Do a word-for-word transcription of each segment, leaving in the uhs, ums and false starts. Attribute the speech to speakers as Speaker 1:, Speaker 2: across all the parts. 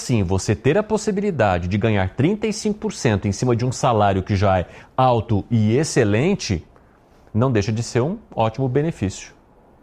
Speaker 1: assim, você ter a possibilidade de ganhar trinta e cinco por cento em cima de um salário que já é alto e excelente, não deixa de ser um ótimo benefício.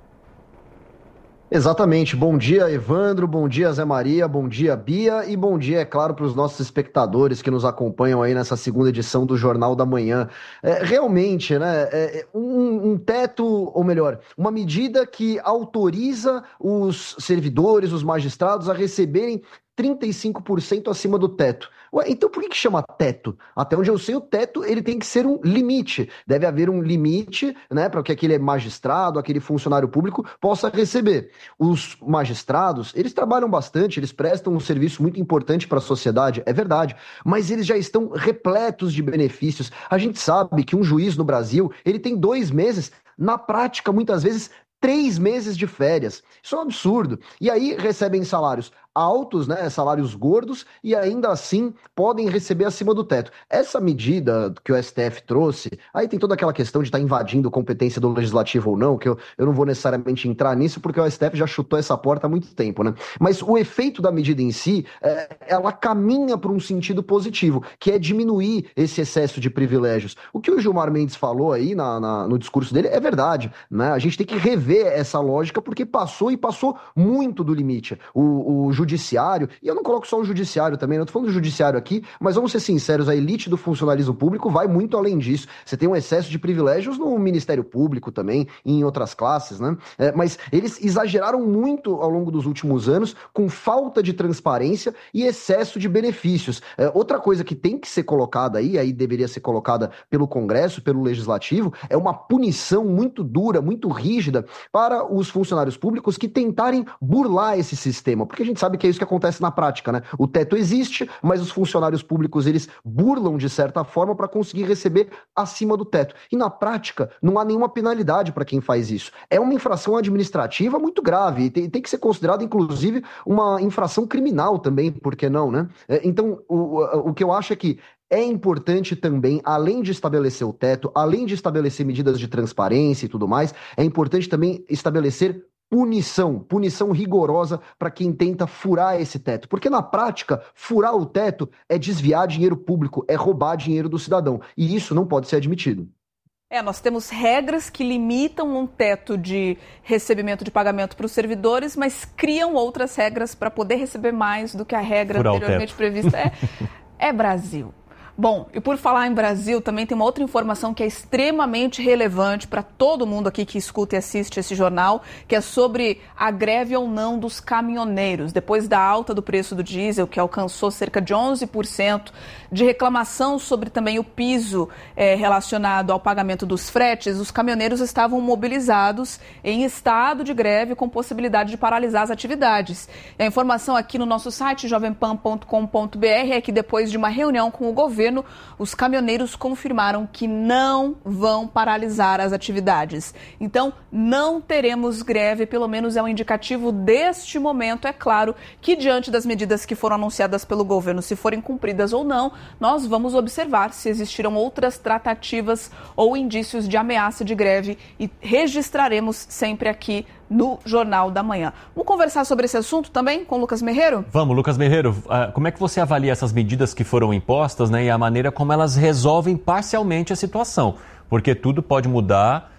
Speaker 2: Exatamente. Bom dia, Evandro. Bom dia, Zé Maria. Bom dia, Bia. E bom dia, é claro, para os nossos espectadores que nos acompanham aí nessa segunda edição do Jornal da Manhã. É, realmente, né, é, um, um teto, ou melhor, uma medida que autoriza os servidores, os magistrados a receberem trinta e cinco por cento acima do teto. Ué, então por que que chama teto? Até onde eu sei, o teto ele tem que ser um limite. Deve haver um limite, né, para que aquele magistrado, aquele funcionário público possa receber. Os magistrados, eles trabalham bastante, eles prestam um serviço muito importante para a sociedade, é verdade, mas eles já estão repletos de benefícios. A gente sabe que um juiz no Brasil, ele tem dois meses, na prática, muitas vezes, três meses de férias. Isso é um absurdo. E aí recebem salários altos, né, salários gordos, e ainda assim podem receber acima do teto. Essa medida que o S T F trouxe, aí tem toda aquela questão de estar invadindo competência do legislativo ou não, que eu, eu não vou necessariamente entrar nisso, porque o S T F já chutou essa porta há muito tempo, né? Mas o efeito da medida em si, é, ela caminha para um sentido positivo, que é diminuir esse excesso de privilégios. O que o Gilmar Mendes falou aí na, na, no discurso dele é verdade, né? A gente tem que rever essa lógica, porque passou e passou muito do limite. O, o judiciário, e eu não coloco só o judiciário também, eu tô falando do judiciário aqui, mas vamos ser sinceros, a elite do funcionalismo público vai muito além disso. Você tem um excesso de privilégios no Ministério Público também, e em outras classes, né? É, mas eles exageraram muito ao longo dos últimos anos, com falta de transparência e excesso de benefícios. É, outra coisa que tem que ser colocada aí, aí deveria ser colocada pelo Congresso, pelo Legislativo, é uma punição muito dura, muito rígida para os funcionários públicos que tentarem burlar esse sistema, porque a gente sabe que é isso que acontece na prática, né? O teto existe, mas os funcionários públicos, eles burlam de certa forma para conseguir receber acima do teto. E na prática, não há nenhuma penalidade para quem faz isso. É uma infração administrativa muito grave e tem, tem que ser considerada, inclusive, uma infração criminal também, por que não, né? Então, o, o que eu acho é que é importante também, além de estabelecer o teto, além de estabelecer medidas de transparência e tudo mais, é importante também estabelecer punição, punição rigorosa para quem tenta furar esse teto. Porque na prática, furar o teto é desviar dinheiro público, é roubar dinheiro do cidadão. E isso não pode ser admitido.
Speaker 3: É, nós temos regras que limitam um teto de recebimento de pagamento para os servidores, mas criam outras regras para poder receber mais do que a regra
Speaker 1: furar
Speaker 3: anteriormente prevista. É, é Brasil. Bom, e por falar em Brasil, também tem uma outra informação que é extremamente relevante para todo mundo aqui que escuta e assiste esse jornal, que é sobre a greve ou não dos caminhoneiros. Depois da alta do preço do diesel, que alcançou cerca de onze por cento, de reclamação sobre também o piso é, relacionado ao pagamento dos fretes, os caminhoneiros estavam mobilizados em estado de greve com possibilidade de paralisar as atividades. E a informação aqui no nosso site, jovem pan ponto com ponto b r, é que depois de uma reunião com o governo, os caminhoneiros confirmaram que não vão paralisar as atividades. Então, não teremos greve, pelo menos é um indicativo deste momento. É claro que, diante das medidas que foram anunciadas pelo governo, se forem cumpridas ou não, nós vamos observar se existiram outras tratativas ou indícios de ameaça de greve e registraremos sempre aqui no Jornal da Manhã. Vamos conversar sobre esse assunto também com o Lucas Merreiro?
Speaker 1: Vamos, Lucas Merreiro. Como é que você avalia essas medidas que foram impostas, né, e a maneira como elas resolvem parcialmente a situação? Porque tudo pode mudar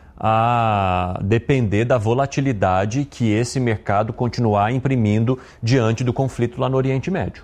Speaker 1: a depender da volatilidade que esse mercado continuar imprimindo diante do conflito lá no Oriente Médio.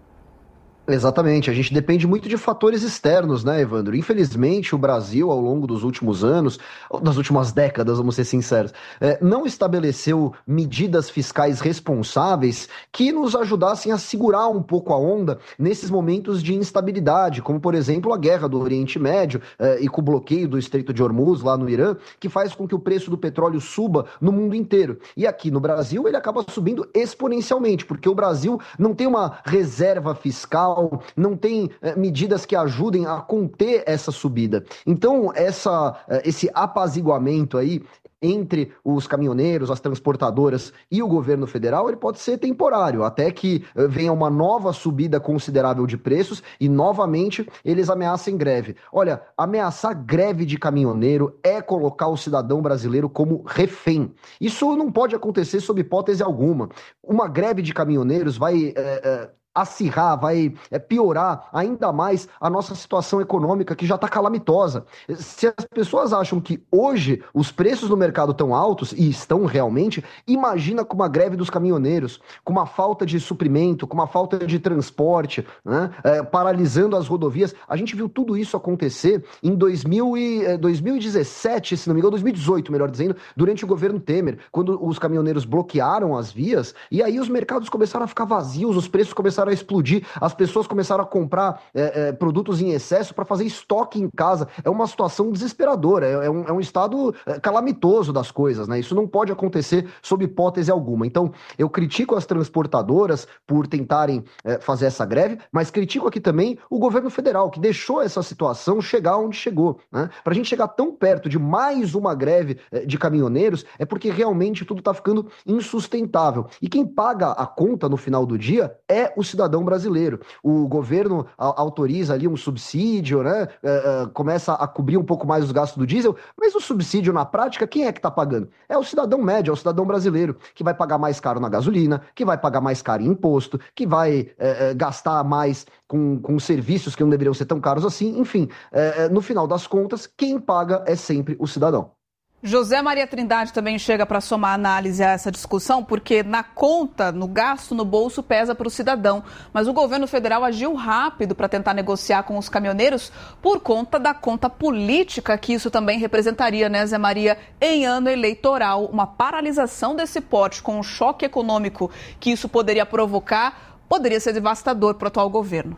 Speaker 2: Exatamente, a gente depende muito de fatores externos, né, Evandro? Infelizmente, o Brasil, ao longo dos últimos anos, das últimas décadas, vamos ser sinceros, é, não estabeleceu medidas fiscais responsáveis que nos ajudassem a segurar um pouco a onda nesses momentos de instabilidade, como, por exemplo, a guerra do Oriente Médio é, e com o bloqueio do Estreito de Hormuz, lá no Irã, que faz com que o preço do petróleo suba no mundo inteiro. E aqui no Brasil, ele acaba subindo exponencialmente, porque o Brasil não tem uma reserva fiscal, não tem é, medidas que ajudem a conter essa subida. Então, essa, é, esse apaziguamento aí entre os caminhoneiros, as transportadoras e o governo federal, ele pode ser temporário, até que uh, venha uma nova subida considerável de preços e, novamente, eles ameacem greve. Olha, ameaçar greve de caminhoneiro é colocar o cidadão brasileiro como refém. Isso não pode acontecer sob hipótese alguma. Uma greve de caminhoneiros vai... Uh, uh, acirrar, vai é, piorar ainda mais a nossa situação econômica que já está calamitosa. Se as pessoas acham que hoje os preços no mercado estão altos, e estão realmente, imagina com uma greve dos caminhoneiros, com uma falta de suprimento, com uma falta de transporte, né, é, paralisando as rodovias. A gente viu tudo isso acontecer em dois mil e, é, dois mil e dezessete, se não me engano, dois mil e dezoito, melhor dizendo, durante o governo Temer, quando os caminhoneiros bloquearam as vias, e aí os mercados começaram a ficar vazios, os preços começaram a explodir, as pessoas começaram a comprar é, é, produtos em excesso para fazer estoque em casa. É uma situação desesperadora, é, é, um, é um estado calamitoso das coisas, né? Isso não pode acontecer sob hipótese alguma. Então, eu critico as transportadoras por tentarem é, fazer essa greve, mas critico aqui também o governo federal, que deixou essa situação chegar onde chegou, né? Para a gente chegar tão perto de mais uma greve é, de caminhoneiros, é porque realmente tudo está ficando insustentável. E quem paga a conta no final do dia é o cidadão brasileiro. O governo a, autoriza ali um subsídio, né? É, é, começa a cobrir um pouco mais os gastos do diesel, mas o subsídio na prática, quem é que está pagando? É o cidadão médio, é o cidadão brasileiro, que vai pagar mais caro na gasolina, que vai pagar mais caro em imposto, que vai é, é, gastar mais com, com serviços que não deveriam ser tão caros assim. Enfim, é, é, no final das contas, quem paga é sempre o cidadão.
Speaker 3: José Maria Trindade também chega para somar análise a essa discussão, porque na conta, no gasto, no bolso, pesa para o cidadão. Mas o governo federal agiu rápido para tentar negociar com os caminhoneiros por conta da conta política que isso também representaria, né, Zé Maria, em ano eleitoral. Uma paralisação desse porte com o choque econômico que isso poderia provocar, poderia ser devastador para o atual governo.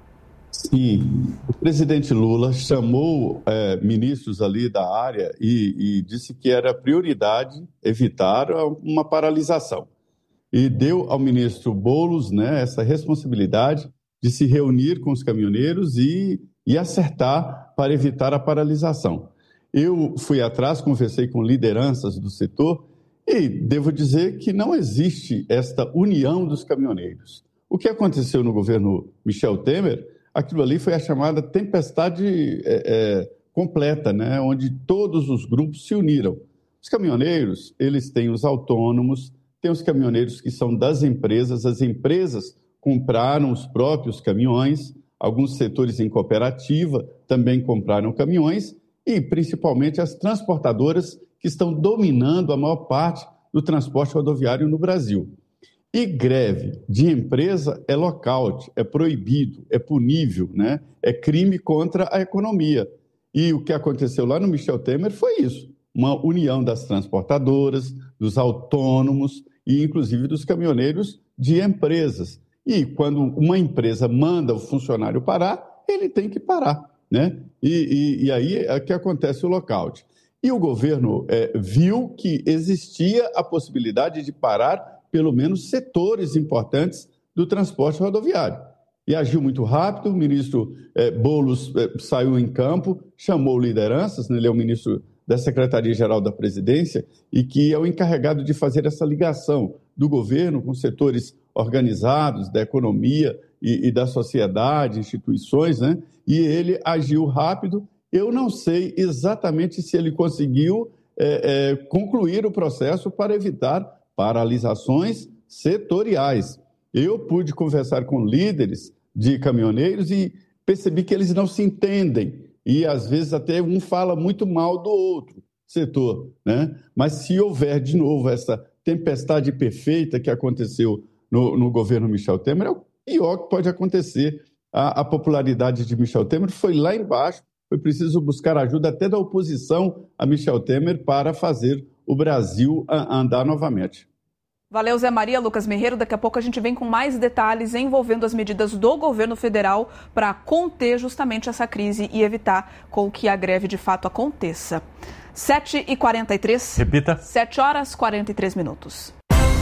Speaker 4: Sim, o presidente Lula chamou é, ministros ali da área e, e disse que era prioridade evitar uma paralisação. E deu ao ministro Boulos, né, essa responsabilidade de se reunir com os caminhoneiros e, e acertar para evitar a paralisação. Eu fui atrás, conversei com lideranças do setor e devo dizer que não existe esta união dos caminhoneiros. O que aconteceu no governo Michel Temer, aquilo ali foi a chamada tempestade é, é, completa, né? Onde todos os grupos se uniram. Os caminhoneiros, eles têm os autônomos, tem os caminhoneiros que são das empresas, as empresas compraram os próprios caminhões, alguns setores em cooperativa também compraram caminhões, e principalmente as transportadoras que estão dominando a maior parte do transporte rodoviário no Brasil. E greve de empresa é lockout, é proibido, é punível, né? É crime contra a economia. E o que aconteceu lá no Michel Temer foi isso, uma união das transportadoras, dos autônomos e inclusive dos caminhoneiros de empresas. E quando uma empresa manda o funcionário parar, ele tem que parar, né? E, e, e aí é que acontece o lockout. E o governo é, viu que existia a possibilidade de parar pelo menos setores importantes do transporte rodoviário. E agiu muito rápido, o ministro eh, Boulos eh, saiu em campo, chamou lideranças, né, ele é o ministro da Secretaria-Geral da Presidência e que é o encarregado de fazer essa ligação do governo com setores organizados, da economia e, e da sociedade, instituições, né? E ele agiu rápido. Eu não sei exatamente se ele conseguiu eh, eh, concluir o processo para evitar paralisações setoriais. Eu pude conversar com líderes de caminhoneiros e percebi que eles não se entendem e, às vezes, até um fala muito mal do outro setor, né? Mas se houver, de novo, essa tempestade perfeita que aconteceu no, no governo Michel Temer, é o pior que pode acontecer. A, a popularidade de Michel Temer foi lá embaixo, foi preciso buscar ajuda até da oposição a Michel Temer para fazer o Brasil a andar novamente.
Speaker 3: Valeu, Zé Maria. Lucas Merreiro, daqui a pouco a gente vem com mais detalhes envolvendo as medidas do governo federal para conter justamente essa crise e evitar com que a greve de fato aconteça. sete e quarenta e três.
Speaker 1: Repita.
Speaker 3: sete horas e quarenta e três minutos.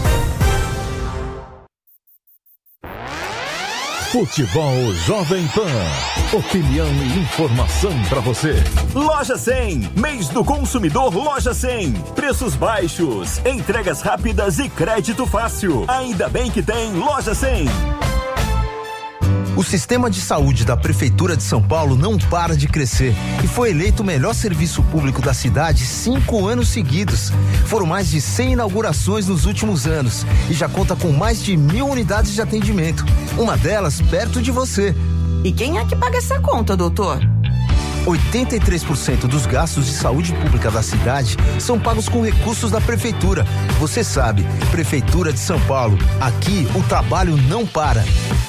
Speaker 5: Futebol Jovem Pan. Opinião e informação para você.
Speaker 6: Loja cem. Mês do consumidor Loja cem. Preços baixos, entregas rápidas e crédito fácil. Ainda bem que tem Loja cem.
Speaker 7: O sistema de saúde da Prefeitura de São Paulo não para de crescer e foi eleito o melhor serviço público da cidade cinco anos seguidos. Foram mais de cem inaugurações nos últimos anos e já conta com mais de mil unidades de atendimento. Uma delas perto de você.
Speaker 8: E quem é que paga essa conta, doutor?
Speaker 7: oitenta e três por cento dos gastos de saúde pública da cidade são pagos com recursos da Prefeitura. Você sabe, Prefeitura de São Paulo, aqui o trabalho não para.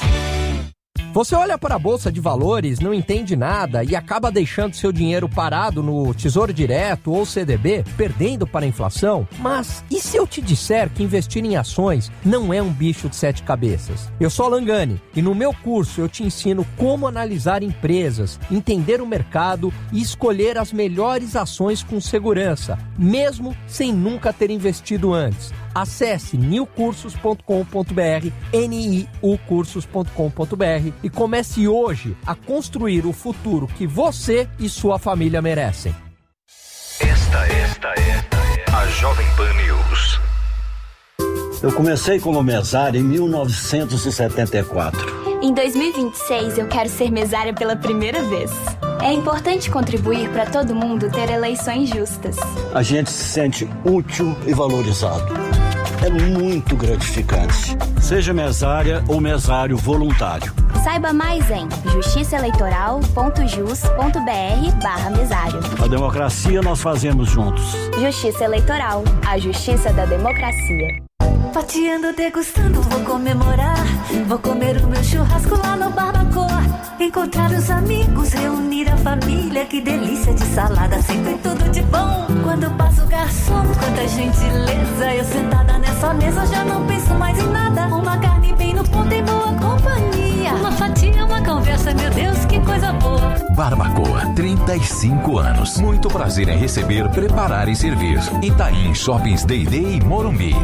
Speaker 9: Você olha para a Bolsa de Valores, não entende nada e acaba deixando seu dinheiro parado no Tesouro Direto ou C D B, perdendo para a inflação? Mas e se eu te disser que investir em ações não é um bicho de sete cabeças? Eu sou Alan Gani e no meu curso eu te ensino como analisar empresas, entender o mercado e escolher as melhores ações com segurança, mesmo sem nunca ter investido antes. Acesse new cursos ponto com ponto b r, N I U cursos ponto com ponto b r e comece hoje a construir o futuro que você e sua família merecem.
Speaker 10: Esta, esta, esta é a Jovem Pan News.
Speaker 11: Eu comecei como mesário em mil novecentos e setenta e quatro.
Speaker 12: Em dois mil e vinte e seis, eu quero ser mesária pela primeira vez. É importante contribuir para todo mundo ter eleições justas.
Speaker 11: A gente se sente útil e valorizado. É muito gratificante. Seja mesária ou mesário voluntário.
Speaker 12: Saiba mais em justiça eleitoral ponto jus ponto b r barra mesário.
Speaker 11: A democracia nós fazemos juntos.
Speaker 12: Justiça Eleitoral, a justiça da democracia.
Speaker 13: Fatiando, degustando, vou comemorar. Vou comer o meu churrasco lá no Barbacoa. Encontrar os amigos, reunir a família. Que delícia de salada, sempre tudo de bom. Quando passa o garçom, quanta gentileza. Eu sentada nessa mesa já não penso mais em nada. Uma carne bem no ponto em boa companhia. Uma fatia, uma conversa, meu Deus, que coisa boa.
Speaker 14: Barbacoa, trinta e cinco anos. Muito prazer em receber, preparar e servir. Itaim Shoppings D e D e Morumbi.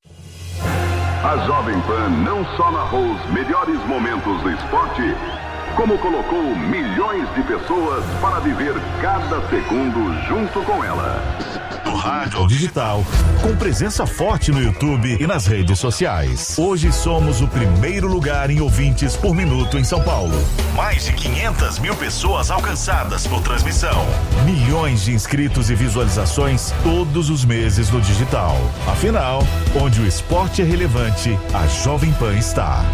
Speaker 15: A Jovem Pan não só narrou os melhores momentos do esporte, como colocou milhões de pessoas para viver cada segundo junto com ela.
Speaker 5: Do rádio ao digital, com presença forte no YouTube e nas redes sociais. Hoje somos o primeiro lugar em ouvintes por minuto em São Paulo. Mais de quinhentas mil pessoas alcançadas por transmissão. Milhões de inscritos e visualizações todos os meses no digital. Afinal, onde o esporte é relevante, a Jovem Pan está.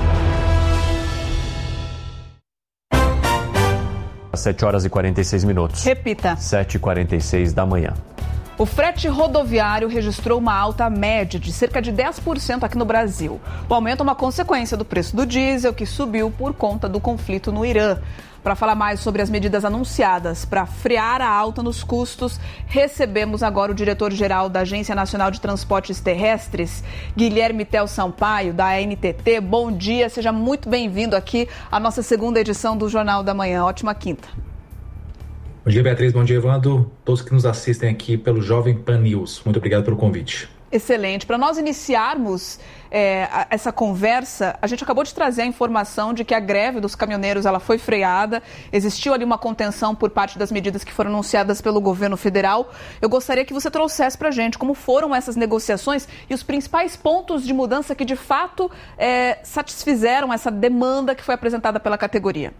Speaker 1: sete horas e quarenta e seis minutos.
Speaker 3: Repita.
Speaker 1: sete e quarenta e seis da manhã.
Speaker 3: O frete rodoviário registrou uma alta média de cerca de dez por cento aqui no Brasil. O aumento é uma consequência do preço do diesel, que subiu por conta do conflito no Irã. Para falar mais sobre as medidas anunciadas para frear a alta nos custos, recebemos agora o diretor-geral da Agência Nacional de Transportes Terrestres, Guilherme Tel Sampaio, da A N T T. Bom dia, seja muito bem-vindo aqui à nossa segunda edição do Jornal da Manhã. Ótima quinta.
Speaker 16: Bom dia, Beatriz. Bom dia, Evandro. Todos que nos assistem aqui pelo Jovem Pan News. Muito obrigado pelo convite.
Speaker 3: Excelente. Para nós iniciarmos é, essa conversa, a gente acabou de trazer a informação de que a greve dos caminhoneiros ela foi freada. Existiu ali uma contenção por parte das medidas que foram anunciadas pelo governo federal. Eu gostaria que você trouxesse para a gente como foram essas negociações e os principais pontos de mudança que, de fato, é, satisfizeram essa demanda que foi apresentada pela categoria.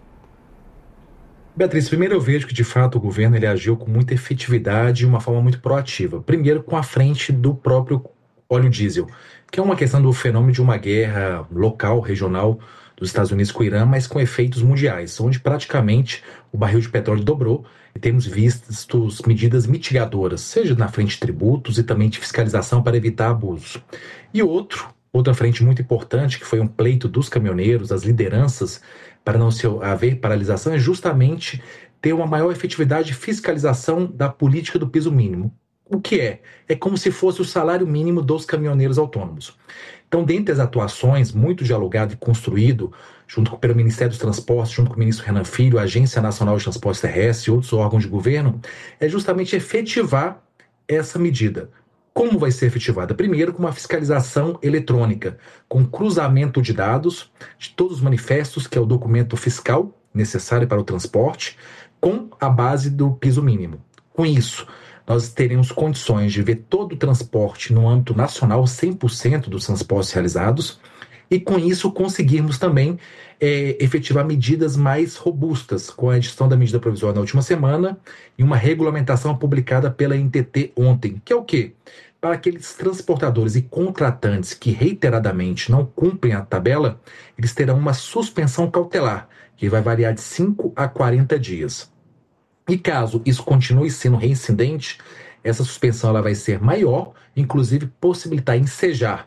Speaker 16: Beatriz, primeiro eu vejo que, de fato, o governo ele agiu com muita efetividade e uma forma muito proativa. Primeiro, com a frente do próprio óleo diesel, que é uma questão do fenômeno de uma guerra local, regional, dos Estados Unidos com o Irã, mas com efeitos mundiais, onde praticamente o barril de petróleo dobrou e temos visto medidas mitigadoras, seja na frente de tributos e também de fiscalização para evitar abuso. E outro, outra frente muito importante, que foi um pleito dos caminhoneiros, das lideranças, para não se haver paralisação, é justamente ter uma maior efetividade de fiscalização da política do piso mínimo. O que é? É como se fosse o salário mínimo dos caminhoneiros autônomos. Então, dentre as atuações, muito dialogado e construído, junto com, pelo Ministério dos Transportes, junto com o ministro Renan Filho, a Agência Nacional de Transportes Terrestres e outros órgãos de governo, é justamente efetivar essa medida. Como vai ser efetivada? Primeiro, com uma fiscalização eletrônica, com cruzamento de dados de todos os manifestos, que é o documento fiscal necessário para o transporte, com a base do piso mínimo. Com isso, nós teremos condições de ver todo o transporte no âmbito nacional, cem por cento dos transportes realizados, e com isso conseguirmos também é, efetivar medidas mais robustas, com a edição da medida provisória na última semana e uma regulamentação publicada pela N T T ontem, que é o quê? Para aqueles transportadores e contratantes que reiteradamente não cumprem a tabela, eles terão uma suspensão cautelar, que vai variar de cinco a quarenta dias. E caso isso continue sendo reincidente, essa suspensão ela vai ser maior, inclusive possibilitar ensejar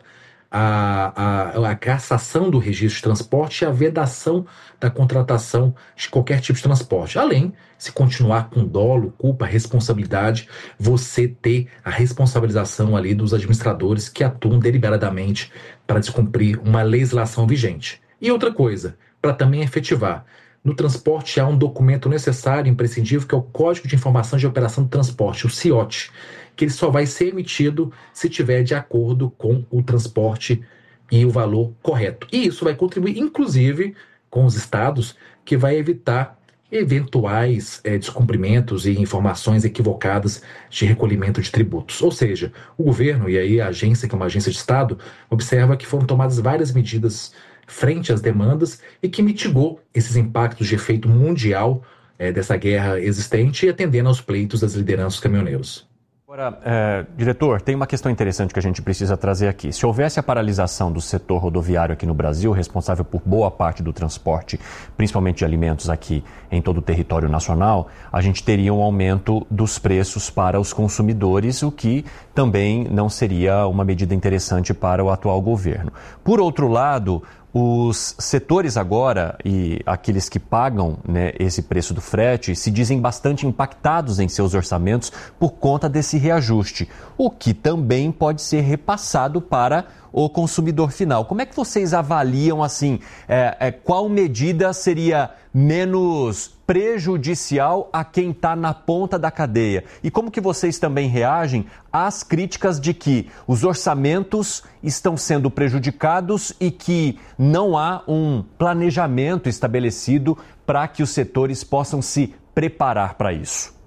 Speaker 16: a, a, a cassação do registro de transporte e a vedação da contratação de qualquer tipo de transporte. Além, se continuar com dolo, culpa, responsabilidade, você ter a responsabilização ali dos administradores que atuam deliberadamente para descumprir uma legislação vigente. E outra coisa, para também efetivar, no transporte há um documento necessário, imprescindível, que é o Código de Informação de Operação do Transporte, o C I O T, que ele só vai ser emitido se tiver de acordo com o transporte e o valor correto. E isso vai contribuir, inclusive, com os estados, que vai evitar eventuais é, descumprimentos e informações equivocadas de recolhimento de tributos. Ou seja, o governo e aí a agência, que é uma agência de Estado, observa que foram tomadas várias medidas frente às demandas e que mitigou esses impactos de efeito mundial é, dessa guerra existente e atendendo aos pleitos das lideranças dos caminhoneiros.
Speaker 1: Agora, é, diretor, tem uma questão interessante que a gente precisa trazer aqui. Se houvesse a paralisação do setor rodoviário aqui no Brasil, responsável por boa parte do transporte, principalmente de alimentos aqui em todo o território nacional, a gente teria um aumento dos preços para os consumidores, o que também não seria uma medida interessante para o atual governo. Por outro lado, os setores agora e aqueles que pagam, né, esse preço do frete se dizem bastante impactados em seus orçamentos por conta desse reajuste, o que também pode ser repassado para o consumidor final. Como é que vocês avaliam, assim, é, é, qual medida seria menos prejudicial a quem está na ponta da cadeia? E como que vocês também reagem às críticas de que os orçamentos estão sendo prejudicados e que não há um planejamento estabelecido para que os setores possam se preparar para isso?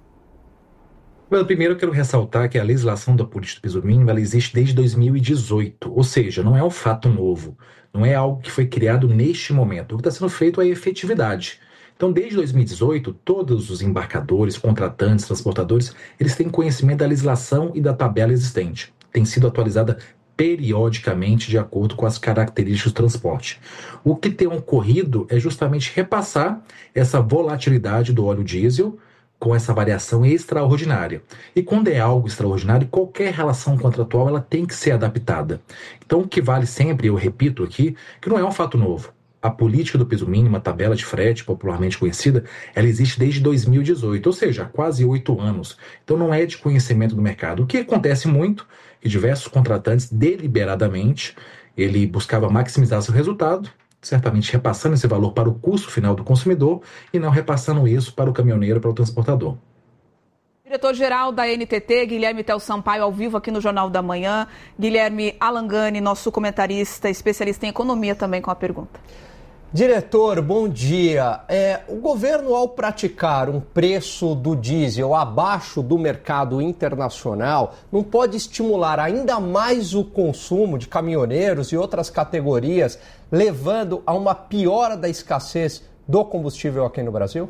Speaker 16: Well, primeiro eu quero ressaltar que a legislação da política do piso mínimo ela existe desde dois mil e dezoito, ou seja, não é um fato novo, não é algo que foi criado neste momento. O que está sendo feito é a efetividade. Então, desde dois mil e dezoito, todos os embarcadores, contratantes, transportadores, eles têm conhecimento da legislação e da tabela existente. Tem sido atualizada periodicamente de acordo com as características do transporte. O que tem ocorrido é justamente repassar essa volatilidade do óleo diesel com essa variação extraordinária. E quando é algo extraordinário, qualquer relação contratual ela tem que ser adaptada. Então, o que vale sempre, eu repito aqui, que não é um fato novo. A política do piso mínimo, a tabela de frete, popularmente conhecida, ela existe desde dois mil e dezoito, ou seja, há quase oito anos. Então não é de conhecimento do mercado. O que acontece muito, que diversos contratantes, deliberadamente, ele buscava maximizar seu resultado, certamente repassando esse valor para o custo final do consumidor e não repassando isso para o caminhoneiro, para o transportador.
Speaker 3: Diretor-geral da N T T, Guilherme Tel Sampaio, ao vivo aqui no Jornal da Manhã. Guilherme Alangani, nosso comentarista, especialista em economia, também com a pergunta.
Speaker 9: Diretor, bom dia. É, o governo, ao praticar um preço do diesel abaixo do mercado internacional, não pode estimular ainda mais o consumo de caminhoneiros e outras categorias, levando a uma piora da escassez do combustível aqui no Brasil?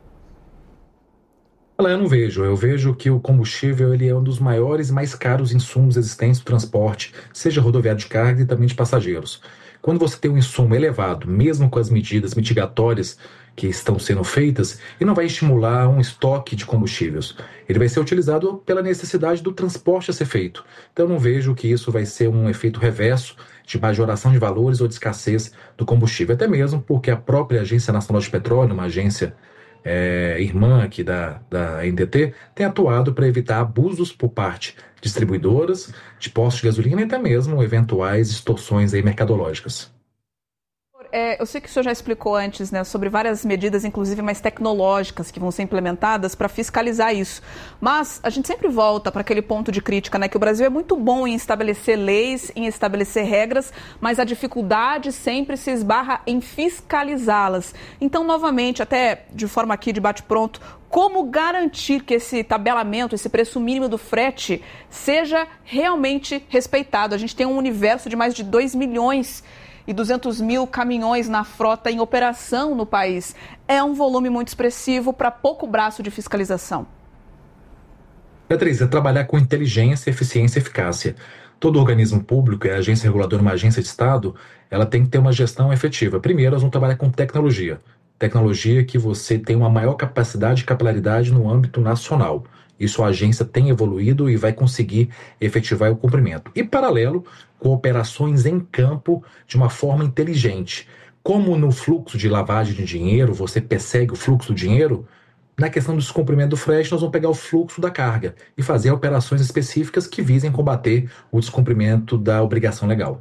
Speaker 16: Eu não vejo. Eu vejo que o combustível ele é um dos maiores e mais caros insumos existentes do transporte, seja rodoviário de carga e também de passageiros. Quando você tem um insumo elevado, mesmo com as medidas mitigatórias que estão sendo feitas, ele não vai estimular um estoque de combustíveis. Ele vai ser utilizado pela necessidade do transporte a ser feito. Então eu não vejo que isso vai ser um efeito reverso de majoração de valores ou de escassez do combustível. Até mesmo porque a própria Agência Nacional de Petróleo, uma agência É, irmã aqui da, da N T T, tem atuado para evitar abusos por parte de distribuidoras, de postos de gasolina e até mesmo eventuais distorções aí mercadológicas.
Speaker 3: É, eu sei que o senhor já explicou antes, né, sobre várias medidas, inclusive mais tecnológicas, que vão ser implementadas para fiscalizar isso. Mas a gente sempre volta para aquele ponto de crítica, né, que o Brasil é muito bom em estabelecer leis, em estabelecer regras, mas a dificuldade sempre se esbarra em fiscalizá-las. Então, novamente, até de forma aqui de bate-pronto, como garantir que esse tabelamento, esse preço mínimo do frete, seja realmente respeitado? A gente tem um universo de mais de dois milhões e duzentos mil caminhões na frota em operação no país. É um volume muito expressivo para pouco braço de fiscalização.
Speaker 16: Beatriz, é trabalhar com inteligência, eficiência e eficácia. Todo organismo público e a agência reguladora, uma agência de Estado, ela tem que ter uma gestão efetiva. Primeiro, nós vamos trabalhar com tecnologia. Tecnologia que você tem uma maior capacidade e capilaridade no âmbito nacional. Isso a agência tem evoluído e vai conseguir efetivar o cumprimento. E, paralelo, com operações em campo de uma forma inteligente. Como no fluxo de lavagem de dinheiro, você persegue o fluxo do dinheiro, na questão do descumprimento do frete, nós vamos pegar o fluxo da carga e fazer operações específicas que visem combater o descumprimento da obrigação legal.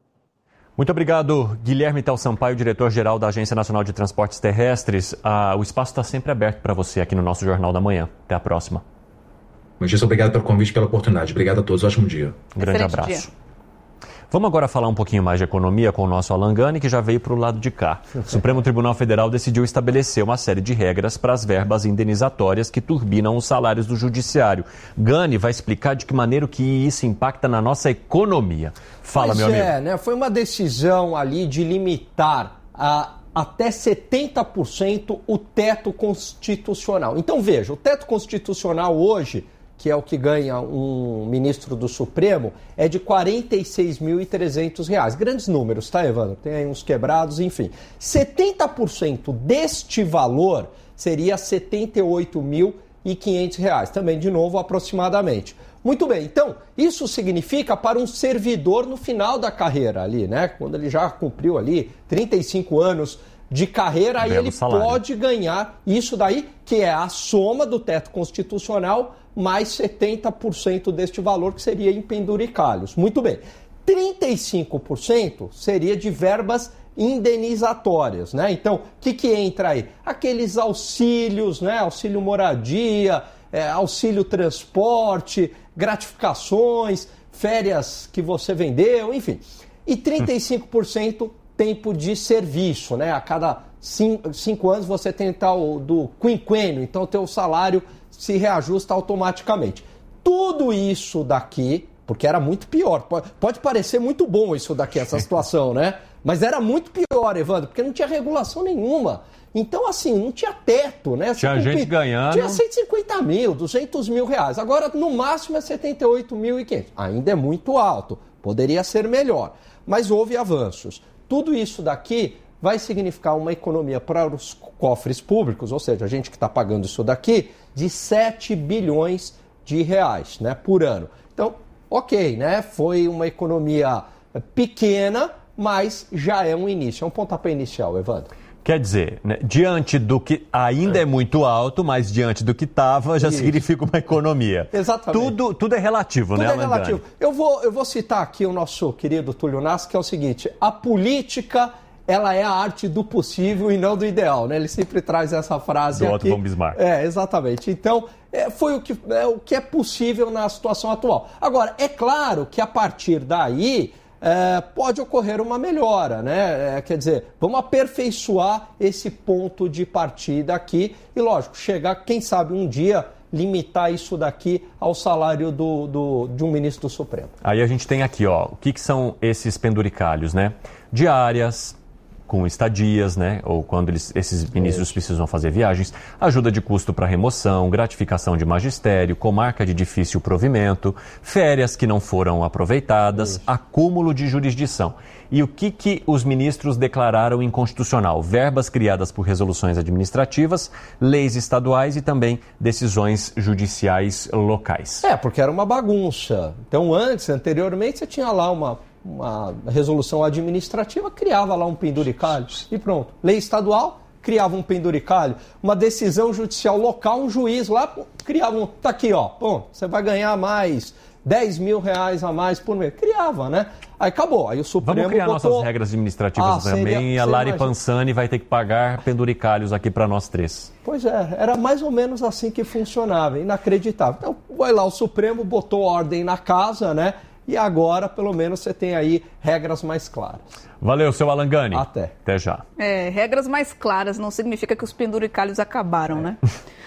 Speaker 1: Muito obrigado, Guilherme Tel Sampaio, diretor-geral da Agência Nacional de Transportes Terrestres. Ah, o espaço está sempre aberto para você aqui no nosso Jornal da Manhã. Até a próxima.
Speaker 16: Muitíssimo obrigado pelo convite e pela oportunidade. Obrigado a todos. Ótimo dia.
Speaker 1: Um grande
Speaker 3: Excelente
Speaker 1: abraço.
Speaker 3: dia.
Speaker 1: Vamos agora falar um pouquinho mais de economia com o nosso Alan Gani, que já veio para o lado de cá. O Supremo Tribunal Federal decidiu estabelecer uma série de regras para as verbas indenizatórias que turbinam os salários do judiciário. Gani vai explicar de que maneira que isso impacta na nossa economia. Fala,
Speaker 9: pois
Speaker 1: meu amigo.
Speaker 9: É, né? Foi uma decisão ali de limitar a até setenta por cento o teto constitucional. Então, veja, o teto constitucional hoje, que é o que ganha um ministro do Supremo, é de quarenta e seis mil e trezentos reais. Grandes números, tá, Evandro? Tem aí uns quebrados, enfim. setenta por cento deste valor seria setenta e oito mil e quinhentos reais. Também, de novo, aproximadamente. Muito bem, então, isso significa para um servidor no final da carreira ali, né? Quando ele já cumpriu ali trinta e cinco anos de carreira, aí ele pode ganhar isso daí, que é a soma do teto constitucional mais setenta por cento deste valor, que seria em penduricalhos. Muito bem. trinta e cinco por cento seria de verbas indenizatórias, né? Então, o que, que entra aí? Aqueles auxílios, né? Auxílio moradia, é, auxílio transporte, gratificações, férias que você vendeu, enfim. E trinta e cinco por cento tempo de serviço, né? A cada cinco, cinco anos você tem tal do quinquênio, então o teu salário se reajusta automaticamente. Tudo isso daqui, porque era muito pior, pode, pode parecer muito bom isso daqui, essa situação, né? Mas era muito pior, Evandro, porque não tinha regulação nenhuma. Então, assim, não tinha teto, né?
Speaker 1: Tinha
Speaker 9: Você
Speaker 1: gente
Speaker 9: cumpri...
Speaker 1: ganhando...
Speaker 9: Tinha cento e cinquenta mil, duzentos mil reais. Agora, no máximo, é setenta e oito mil e quinhentos. Ainda é muito alto, poderia ser melhor. Mas houve avanços. Tudo isso daqui vai significar uma economia para os cofres públicos, ou seja, a gente que está pagando isso daqui, de sete bilhões de reais, né, por ano. Então, ok, né, foi uma economia pequena, mas já é um início, é um pontapé inicial, Evandro.
Speaker 1: Quer dizer, né, diante do que ainda é. é muito alto, mas diante do que estava, já Isso. significa uma economia.
Speaker 9: Exatamente.
Speaker 1: Tudo, tudo é relativo,
Speaker 9: tudo
Speaker 1: né,
Speaker 9: Tudo é relativo. Eu vou, eu vou citar aqui o nosso querido Túlio Nassi, que é o seguinte: a política, ela é a arte do possível e não do ideal, né? Ele sempre traz essa frase
Speaker 1: do
Speaker 9: aqui.
Speaker 1: Otto von Bismarck.
Speaker 9: É, exatamente. Então, é, foi o que é, o que é possível na situação atual. Agora, é claro que a partir daí... É, pode ocorrer uma melhora, né? É, quer dizer, vamos aperfeiçoar esse ponto de partida aqui e, lógico, chegar, quem sabe, um dia limitar isso daqui ao salário do, do, de um ministro do Supremo.
Speaker 1: Aí a gente tem aqui, ó, o que, que são esses penduricalhos, né? Diárias, com estadias, né? Ou quando eles, esses ministros precisam fazer viagens, ajuda de custo para remoção, gratificação de magistério, comarca de difícil provimento, férias que não foram aproveitadas, Isso. acúmulo de jurisdição. E o que, que os ministros declararam inconstitucional? Verbas criadas por resoluções administrativas, leis estaduais e também decisões judiciais locais.
Speaker 9: É, porque era uma bagunça. Então, antes, anteriormente, você tinha lá uma... uma resolução administrativa, criava lá um penduricalho e pronto. Lei estadual, criava um penduricalho. Uma decisão judicial local, um juiz lá, criava um... Tá aqui, ó, bom, você vai ganhar mais dez mil reais a mais por mês. Criava, né? Aí acabou. Aí o Supremo
Speaker 1: Vamos criar
Speaker 9: botou...
Speaker 1: nossas regras administrativas ah, também seria, e a Lari imagina... Pansani vai ter que pagar penduricalhos aqui para nós três.
Speaker 9: Pois é, era mais ou menos assim que funcionava, inacreditável. Então, vai lá, o Supremo botou ordem na casa, né? E agora, pelo menos, você tem aí regras mais claras.
Speaker 1: Valeu, seu Alan Gani.
Speaker 9: Até.
Speaker 1: Até já.
Speaker 3: É, regras mais claras não significa que os penduricalhos acabaram, é. né?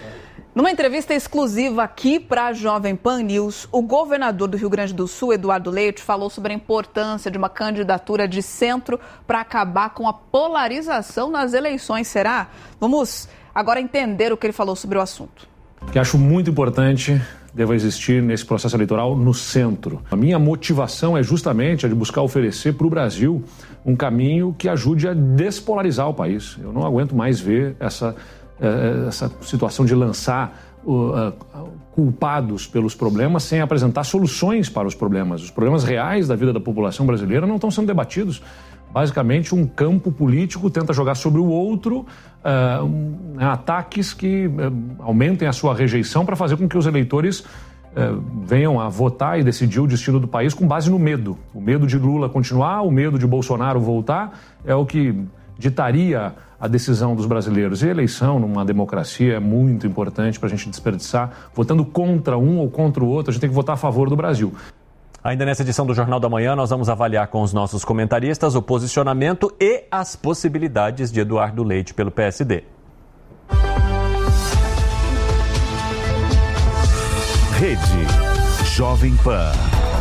Speaker 3: Numa entrevista exclusiva aqui para a Jovem Pan News, o governador do Rio Grande do Sul, Eduardo Leite, falou sobre a importância de uma candidatura de centro para acabar com a polarização nas eleições. Será? Vamos agora entender o que ele falou sobre o assunto.
Speaker 17: Que acho muito importante deva existir nesse processo eleitoral no centro. A minha motivação é justamente a de buscar oferecer para o Brasil um caminho que ajude a despolarizar o país. Eu não aguento mais ver essa... essa situação de lançar uh, uh, culpados pelos problemas sem apresentar soluções para os problemas. Os problemas reais da vida da população brasileira não estão sendo debatidos. Basicamente, um campo político tenta jogar sobre o outro uh, um, ataques que uh, aumentem a sua rejeição para fazer com que os eleitores uh, venham a votar e decidir o destino do país com base no medo. O medo de Lula continuar, o medo de Bolsonaro voltar é o que ditaria a decisão dos brasileiros. E a eleição numa democracia é muito importante para a gente desperdiçar. Votando contra um ou contra o outro, a gente tem que votar a favor do Brasil.
Speaker 1: Ainda nessa edição do Jornal da Manhã, nós vamos avaliar com os nossos comentaristas o posicionamento e as possibilidades de Eduardo Leite pelo P S D.
Speaker 5: Rede Jovem Pan.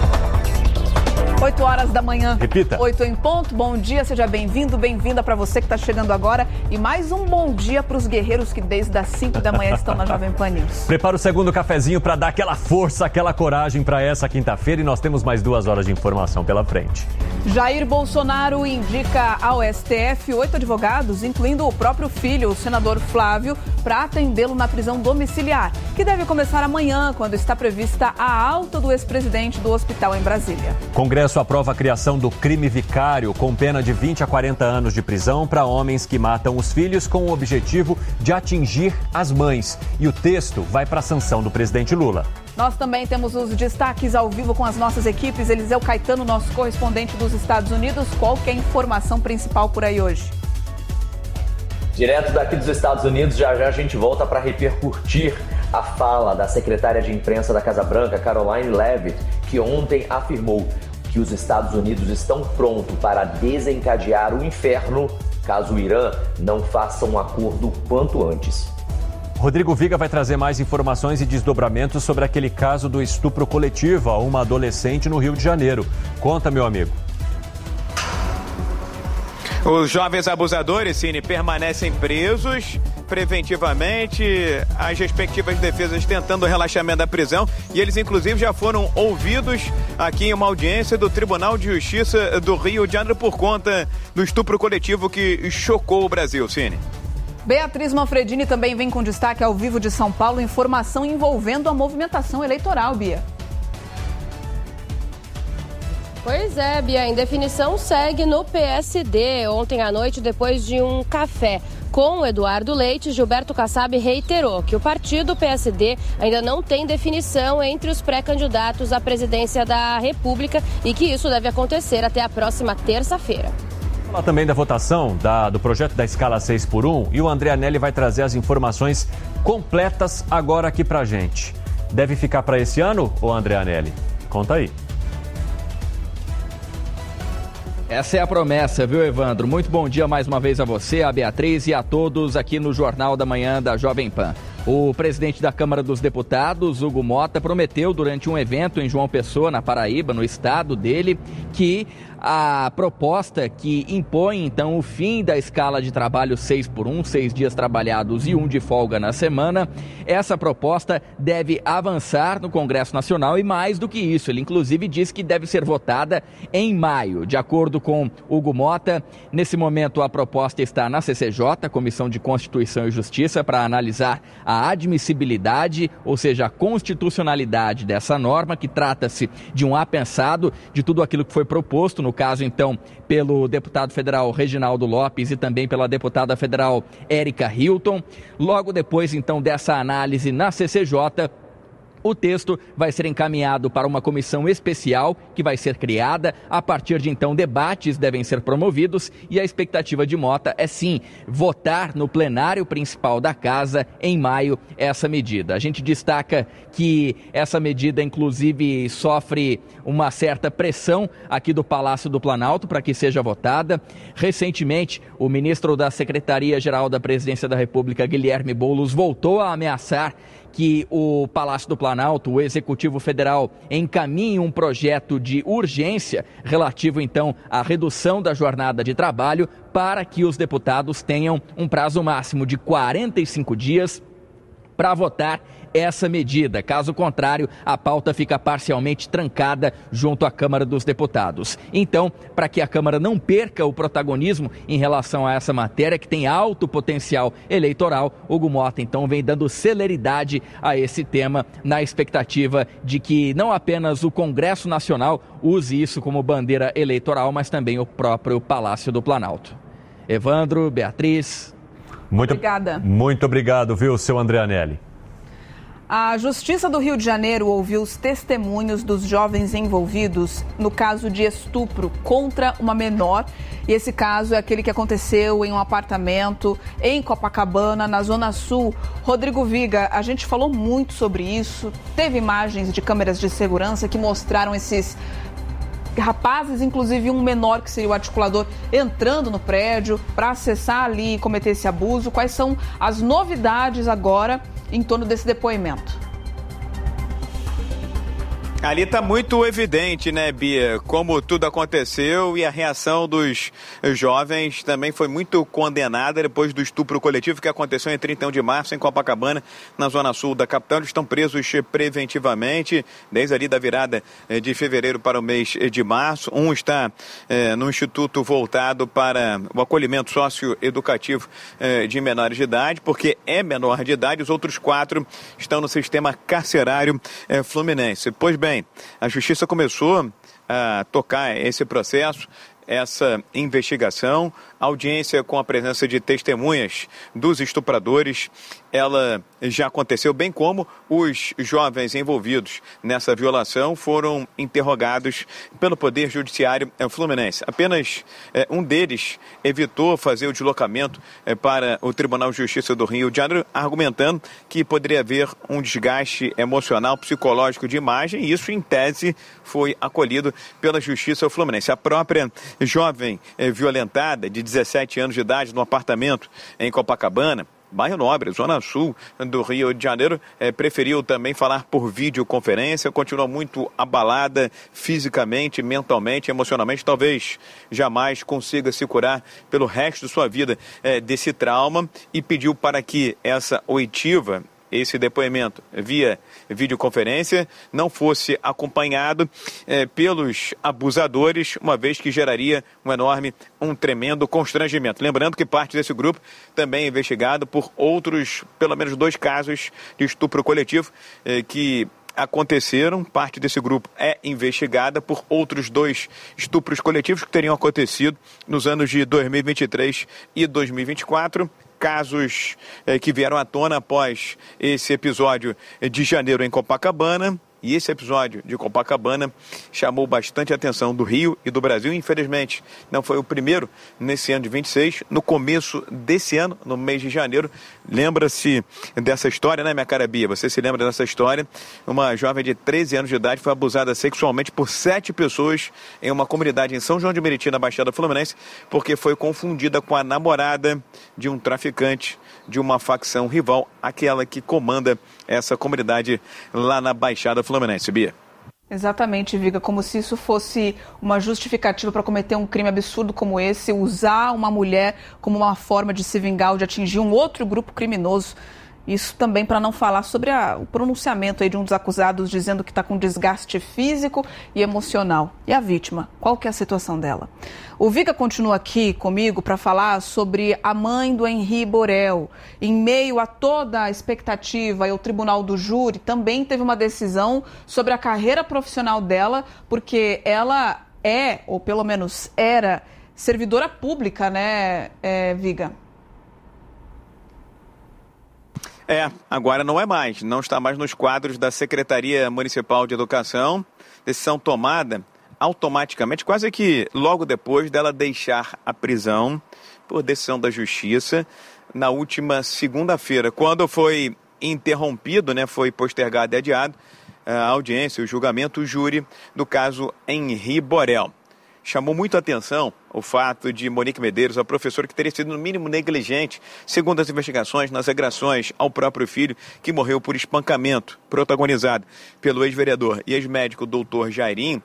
Speaker 3: oito horas da manhã.
Speaker 1: Repita.
Speaker 3: oito em ponto. Bom dia, seja bem-vindo, bem-vinda para você que está chegando agora. E mais um bom dia para os guerreiros que desde as cinco da manhã estão na Jovem Pan News.
Speaker 1: Prepara o segundo cafezinho para dar aquela força, aquela coragem para essa quinta-feira e nós temos mais duas horas de informação pela frente.
Speaker 3: Jair Bolsonaro indica ao S T F oito advogados, incluindo o próprio filho, o senador Flávio, para atendê-lo na prisão domiciliar, que deve começar amanhã, quando está prevista a alta do ex-presidente do hospital em Brasília.
Speaker 1: Congresso aprova a criação do crime vicário com pena de vinte a quarenta anos de prisão para homens que matam os filhos com o objetivo de atingir as mães. E o texto vai para a sanção do presidente Lula.
Speaker 3: Nós também temos os destaques ao vivo com as nossas equipes. Eliseu Caetano, nosso correspondente dos Estados Unidos. Qual que é a informação principal por aí hoje?
Speaker 18: Direto daqui dos Estados Unidos, já já a gente volta para repercutir a fala da secretária de imprensa da Casa Branca, Caroline Leavitt, que ontem afirmou que os Estados Unidos estão prontos para desencadear o inferno caso o Irã não faça um acordo quanto antes.
Speaker 1: Rodrigo Viga vai trazer mais informações e desdobramentos sobre aquele caso do estupro coletivo a uma adolescente no Rio de Janeiro. Conta, meu amigo.
Speaker 19: Os jovens abusadores, Cine, permanecem presos preventivamente, as respectivas defesas tentando o relaxamento da prisão, e eles inclusive já foram ouvidos aqui em uma audiência do Tribunal de Justiça do Rio de Janeiro por conta do estupro coletivo que chocou o Brasil, Cine.
Speaker 3: Beatriz Manfredini também vem com destaque ao vivo de São Paulo, informação envolvendo a movimentação eleitoral, Bia.
Speaker 20: Pois é, Bia, a indefinição segue no P S D. Ontem à noite, depois de um café com o Eduardo Leite, Gilberto Kassab reiterou que o partido P S D ainda não tem definição entre os pré-candidatos à presidência da República e que isso deve acontecer até a próxima terça-feira.
Speaker 1: Falar também da votação da, do projeto da escala seis por um e o André Anelli vai trazer as informações completas agora aqui pra gente. Deve ficar para esse ano, ô André Anelli? Conta aí.
Speaker 21: Essa é a promessa, viu, Evandro? Muito bom dia mais uma vez a você, a Beatriz e a todos aqui no Jornal da Manhã da Jovem Pan. O presidente da Câmara dos Deputados, Hugo Mota, prometeu durante um evento em João Pessoa, na Paraíba, no estado dele, que a proposta que impõe, então, o fim da escala de trabalho seis por um, seis dias trabalhados e um de folga na semana, essa proposta deve avançar no Congresso Nacional e mais do que isso, ele inclusive diz que deve ser votada em maio. De acordo com Hugo Mota, nesse momento a proposta está na C C J, Comissão de Constituição e Justiça, para analisar a admissibilidade, ou seja, a constitucionalidade dessa norma, que trata-se de um apensado de tudo aquilo que foi proposto, no caso, então, pelo deputado federal Reginaldo Lopes e também pela deputada federal Érica Hilton. Logo depois, então, dessa análise na C C J, O texto vai ser encaminhado para uma comissão especial que vai ser criada. A partir de então, debates devem ser promovidos e a expectativa de Mota é sim votar no plenário principal da casa em maio essa medida. A gente destaca que essa medida inclusive sofre uma certa pressão aqui do Palácio do Planalto para que seja votada. Recentemente, o ministro da Secretaria-Geral da Presidência da República, Guilherme Boulos, voltou a ameaçar que o Palácio do Planalto, o Executivo Federal, encaminhe um projeto de urgência relativo, então, à redução da jornada de trabalho para que os deputados tenham um prazo máximo de quarenta e cinco dias para votar essa medida. Caso contrário, a pauta fica parcialmente trancada junto à Câmara dos Deputados. Então, para que a Câmara não perca o protagonismo em relação a essa matéria, que tem alto potencial eleitoral, Hugo Mota, então, vem dando celeridade a esse tema, na expectativa de que não apenas o Congresso Nacional use isso como bandeira eleitoral, mas também o próprio Palácio do Planalto. Evandro, Beatriz.
Speaker 1: Muito,
Speaker 3: Obrigada.
Speaker 1: Muito obrigado, viu, seu André Anelli.
Speaker 3: A Justiça do Rio de Janeiro ouviu os testemunhos dos jovens envolvidos no caso de estupro contra uma menor. E esse caso é aquele que aconteceu em um apartamento em Copacabana, na Zona Sul. Rodrigo Viga, a gente falou muito sobre isso. Teve imagens de câmeras de segurança que mostraram esses rapazes, inclusive um menor que seria o articulador, entrando no prédio para acessar ali e cometer esse abuso. Quais são as novidades agora em torno desse depoimento?
Speaker 19: Ali está muito evidente, né, Bia, como tudo aconteceu, e a reação dos jovens também foi muito condenada depois do estupro coletivo que aconteceu em trinta e um de março em Copacabana, na zona sul da capital. Eles estão presos preventivamente desde ali da virada de fevereiro para o mês de março. Um está é, no instituto voltado para o acolhimento socioeducativo é, de menores de idade, porque é menor de idade. Os outros quatro estão no sistema carcerário é, fluminense. Pois bem, Bem, a Justiça começou a tocar esse processo, essa investigação, audiência com a presença de testemunhas dos estupradores. Ela já aconteceu, bem como os jovens envolvidos nessa violação foram interrogados pelo Poder Judiciário Fluminense. Apenas eh, um deles evitou fazer o deslocamento eh, para o Tribunal de Justiça do Rio de Janeiro, argumentando que poderia haver um desgaste emocional, psicológico de imagem, e isso, em tese, foi acolhido pela Justiça Fluminense. A própria jovem eh, violentada, de dezessete anos de idade, no apartamento em Copacabana, bairro Nobre, zona sul do Rio de Janeiro, é, preferiu também falar por videoconferência, continua muito abalada fisicamente, mentalmente, emocionalmente, talvez jamais consiga se curar pelo resto de sua vida é, desse trauma, e pediu para que essa oitiva, esse depoimento via videoconferência, não fosse acompanhado eh, pelos abusadores, uma vez que geraria um enorme, um tremendo constrangimento. Lembrando que parte desse grupo também é investigado por outros, pelo menos dois casos de estupro coletivo eh, que aconteceram. Parte desse grupo é investigada por outros dois estupros coletivos que teriam acontecido nos anos de dois mil e vinte e três e dois mil e vinte e quatro. Casos eh, que vieram à tona após esse episódio de janeiro em Copacabana. E esse episódio de Copacabana chamou bastante a atenção do Rio e do Brasil. Infelizmente, não foi o primeiro nesse ano de vinte e seis. No começo desse ano, no mês de janeiro, lembra-se dessa história, né, minha cara Bia? Você se lembra dessa história? Uma jovem de treze anos de idade foi abusada sexualmente por sete pessoas em uma comunidade em São João de Meriti, na Baixada Fluminense, porque foi confundida com a namorada de um traficante de uma facção rival, aquela que comanda essa comunidade lá na Baixada Fluminense. Bia.
Speaker 3: Exatamente, Viga, como se isso fosse uma justificativa para cometer um crime absurdo como esse, usar uma mulher como uma forma de se vingar ou de atingir um outro grupo criminoso. Isso também para não falar sobre a, o pronunciamento aí de um dos acusados dizendo que está com desgaste físico e emocional. E a vítima, qual que é a situação dela? O Viga continua aqui comigo para falar sobre a mãe do Henri Borel. Em meio a toda a expectativa, e o Tribunal do Júri também teve uma decisão sobre a carreira profissional dela, porque ela é, ou pelo menos era, servidora pública, né, é, Viga?
Speaker 19: É, agora não é mais, não está mais nos quadros da Secretaria Municipal de Educação. Decisão tomada automaticamente, quase que logo depois dela deixar a prisão por decisão da Justiça na última segunda-feira, quando foi interrompido, né, foi postergado e adiado a audiência, o julgamento, o júri do caso Henri Borel. Chamou muito a atenção o fato de Monique Medeiros, a professora que teria sido no mínimo negligente, segundo as investigações, nas agressões ao próprio filho, que morreu por espancamento, protagonizado pelo ex-vereador e ex-médico doutor Jairinho,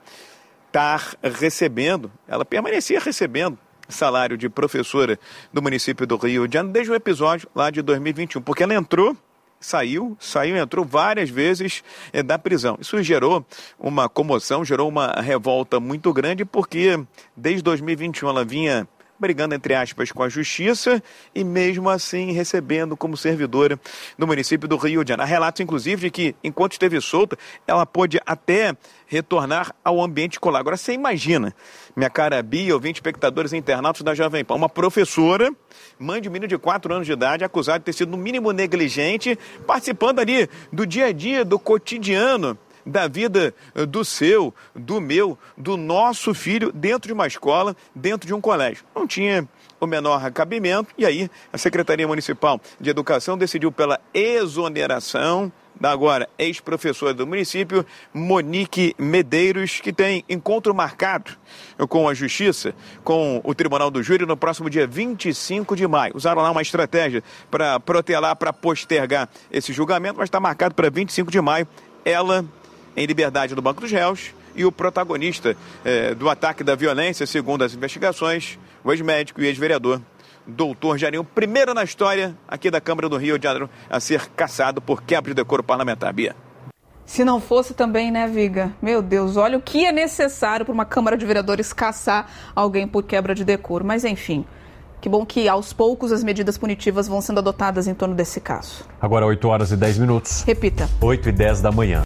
Speaker 19: estar recebendo, ela permanecia recebendo salário de professora do município do Rio de Janeiro desde o episódio lá de dois mil e vinte e um, porque ela entrou, saiu, saiu, entrou várias vezes é, da prisão. Isso gerou uma comoção, gerou uma revolta muito grande, porque desde dois mil e vinte e um ela vinha brigando, entre aspas, com a justiça e mesmo assim recebendo como servidora no município do Rio de Janeiro. Há relatos, inclusive, de que enquanto esteve solta, ela pôde até retornar ao ambiente escolar. Agora, você imagina, minha cara Bia, ouvinte, espectadores e internautas da Jovem Pan, uma professora, mãe de um menino de quatro anos de idade, acusada de ter sido no mínimo negligente, participando ali do dia a dia, do cotidiano, da vida do seu, do meu, do nosso filho dentro de uma escola, dentro de um colégio. Não tinha o menor cabimento e aí a Secretaria Municipal de Educação decidiu pela exoneração da agora ex-professora do município, Monique Medeiros, que tem encontro marcado com a Justiça, com o Tribunal do Júri no próximo dia vinte e cinco de maio. Usaram lá uma estratégia para protelar, para postergar esse julgamento, mas está marcado para vinte e cinco de maio. Ela em liberdade no banco dos réus, e o protagonista eh, do ataque da violência, segundo as investigações, o ex-médico e ex-vereador, doutor Jairinho, primeiro na história aqui da Câmara do Rio de Janeiro a ser cassado por quebra de decoro parlamentar. Bia.
Speaker 3: Se não fosse também, né, Viga? Meu Deus, olha o que é necessário para uma Câmara de Vereadores cassar alguém por quebra de decoro. Mas, enfim, que bom que aos poucos as medidas punitivas vão sendo adotadas em torno desse caso.
Speaker 1: Agora oito horas e dez minutos.
Speaker 3: Repita.
Speaker 1: oito e dez da manhã.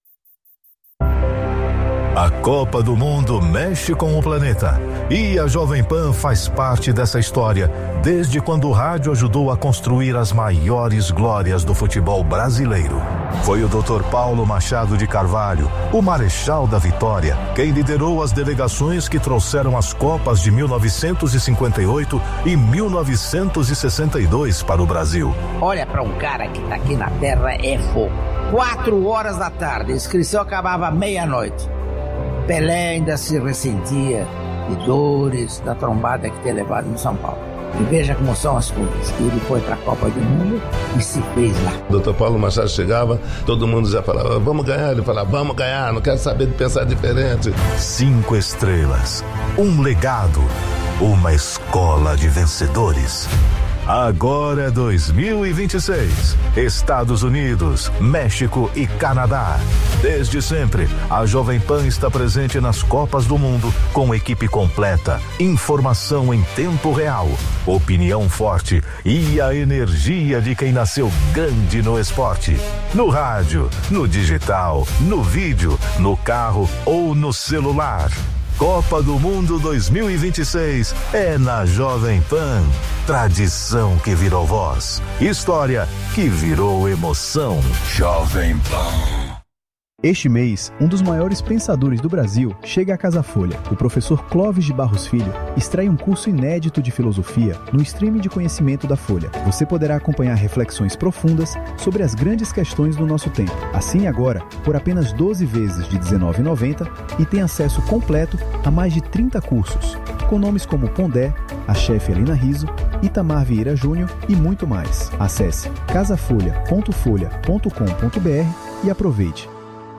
Speaker 5: A Copa do Mundo mexe com o planeta e a Jovem Pan faz parte dessa história desde quando o rádio ajudou a construir as maiores glórias do futebol brasileiro. Foi o doutor Paulo Machado de Carvalho, o Marechal da Vitória, quem liderou as delegações que trouxeram as Copas de mil novecentos e cinquenta e oito e mil novecentos e sessenta e dois para o Brasil.
Speaker 2: Olha para um cara que tá aqui na Terra é fogo. Quatro horas da tarde, a inscrição acabava meia-noite. Pelé ainda se ressentia de dores da trombada que tinha levado no São Paulo. E veja como são as coisas. Ele foi para a Copa do Mundo e se fez lá.
Speaker 22: O doutor Paulo Machado chegava, todo mundo já falava, vamos ganhar. Ele falava, vamos ganhar, não quero saber de pensar diferente.
Speaker 5: Cinco estrelas, um legado, uma escola de vencedores. Agora é dois mil e vinte e seis. Estados Unidos, México e Canadá. Desde sempre, a Jovem Pan está presente nas Copas do Mundo com equipe completa, informação em tempo real, opinião forte e a energia de quem nasceu grande no esporte. No rádio, no digital, no vídeo, no carro ou no celular. Copa do Mundo dois mil e vinte e seis é na Jovem Pan. Tradição que virou voz. História que virou emoção. Jovem Pan.
Speaker 23: Este mês, um dos maiores pensadores do Brasil chega à Casa Folha. O professor Clóvis de Barros Filho extrai um curso inédito de filosofia no streaming de conhecimento da Folha. Você poderá acompanhar reflexões profundas sobre as grandes questões do nosso tempo. Assine agora por apenas doze vezes de dezenove reais e noventa centavos e tem acesso completo a mais de trinta cursos, com nomes como Pondé, a chefe Helena Rizzo, Itamar Vieira Júnior e muito mais. Acesse casafolha ponto folha ponto com ponto br e aproveite.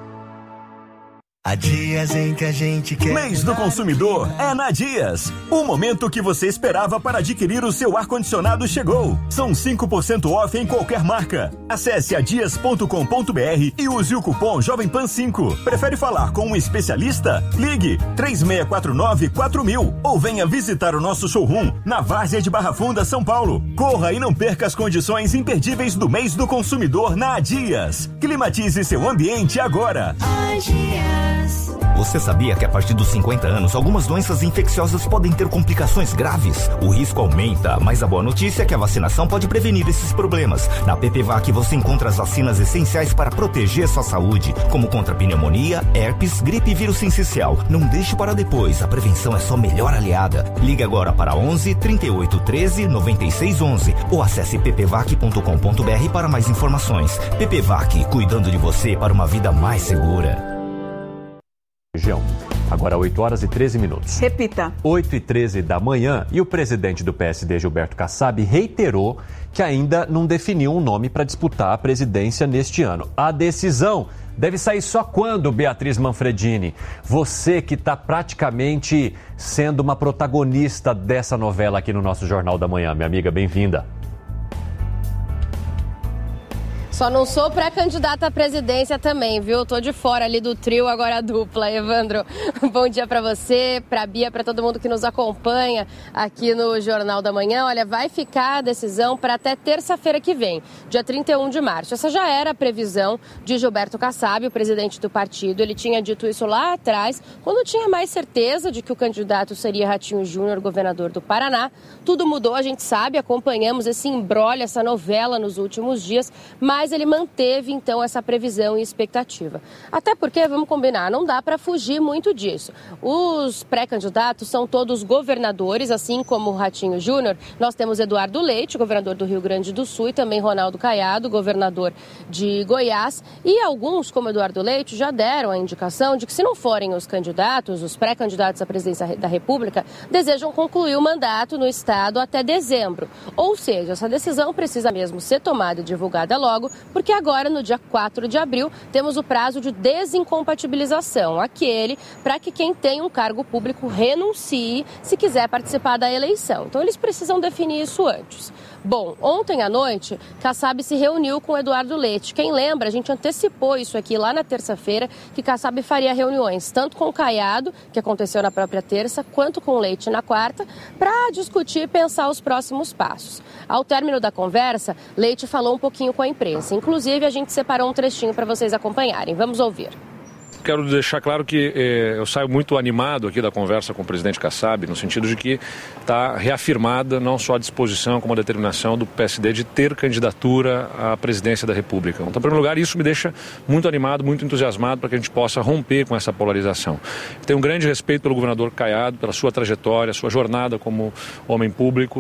Speaker 24: Há dias em que a gente quer...
Speaker 6: Mês do consumidor é na Dias. O momento que você esperava para adquirir o seu ar-condicionado chegou. São cinco por cento off em qualquer marca. Acesse a dias ponto com ponto br e use o cupom Jovem Pan cinco. Prefere falar com um especialista? Ligue três seis quatro nove quatro mil ou venha visitar o nosso showroom na Várzea de Barra Funda, São Paulo. Corra e não perca as condições imperdíveis do mês do consumidor na Dias. Climatize seu ambiente agora.
Speaker 13: Dias.
Speaker 4: Você sabia que a partir dos cinquenta anos, algumas doenças infecciosas podem ter complicações graves? O risco aumenta, mas a boa notícia é que a vacinação pode prevenir esses problemas. Na P P V A C você encontra as vacinas essenciais para proteger sua saúde, como contra pneumonia, herpes, gripe e vírus sincicial. Não deixe para depois, a prevenção é sua melhor aliada. Ligue agora para onze, trinta e oito, treze, noventa e seis, onze ou acesse p p vac ponto com ponto b r para mais informações. P P V A C, cuidando de você para uma vida mais segura.
Speaker 1: Região. Agora oito horas e treze minutos.
Speaker 3: Repita.
Speaker 1: oito e treze da manhã e o presidente do P S D, Gilberto Kassab, reiterou que ainda não definiu um nome para disputar a presidência neste ano. A decisão deve sair só quando, Beatriz Manfredini? Você que está praticamente sendo uma protagonista dessa novela aqui no nosso Jornal da Manhã. Minha amiga, bem-vinda.
Speaker 20: Só não sou pré-candidata à presidência também, viu? Tô de fora ali do trio, agora a dupla. Evandro, bom dia pra você, pra Bia, pra todo mundo que nos acompanha aqui no Jornal da Manhã. Olha, vai ficar a decisão para até terça-feira que vem, dia trinta e um de março. Essa já era a previsão de Gilberto Kassab, o presidente do partido. Ele tinha dito isso lá atrás, quando tinha mais certeza de que o candidato seria Ratinho Júnior, governador do Paraná. Tudo mudou, a gente sabe, acompanhamos esse imbróglio, essa novela nos últimos dias, mas ele manteve, então, essa previsão e expectativa. Até porque, vamos combinar, não dá para fugir muito disso. Os pré-candidatos são todos governadores, assim como o Ratinho Júnior. Nós temos Eduardo Leite, governador do Rio Grande do Sul, e também Ronaldo Caiado, governador de Goiás. E alguns, como Eduardo Leite, já deram a indicação de que, se não forem os candidatos, os pré-candidatos à presidência da República, desejam concluir o mandato no Estado até dezembro. Ou seja, essa decisão precisa mesmo ser tomada e divulgada logo, porque agora, no dia quatro de abril, temos o prazo de desincompatibilização, aquele para que quem tem um cargo público renuncie se quiser participar da eleição. Então, eles precisam definir isso antes. Bom, ontem à noite, Kassab se reuniu com Eduardo Leite. Quem lembra, a gente antecipou isso aqui lá na terça-feira, que Kassab faria reuniões tanto com o Caiado, que aconteceu na própria terça, quanto com o Leite na quarta, para discutir e pensar os próximos passos. Ao término da conversa, Leite falou um pouquinho com a imprensa. Inclusive, a gente separou um trechinho para vocês acompanharem. Vamos ouvir.
Speaker 17: Quero deixar claro que eh, eu saio muito animado aqui da conversa com o presidente Kassab, no sentido de que está reafirmada não só a disposição como a determinação do P S D de ter candidatura à presidência da República. Então, em primeiro lugar, isso me deixa muito animado, muito entusiasmado para que a gente possa romper com essa polarização. Tenho um grande respeito pelo governador Caiado, pela sua trajetória, sua jornada como homem público.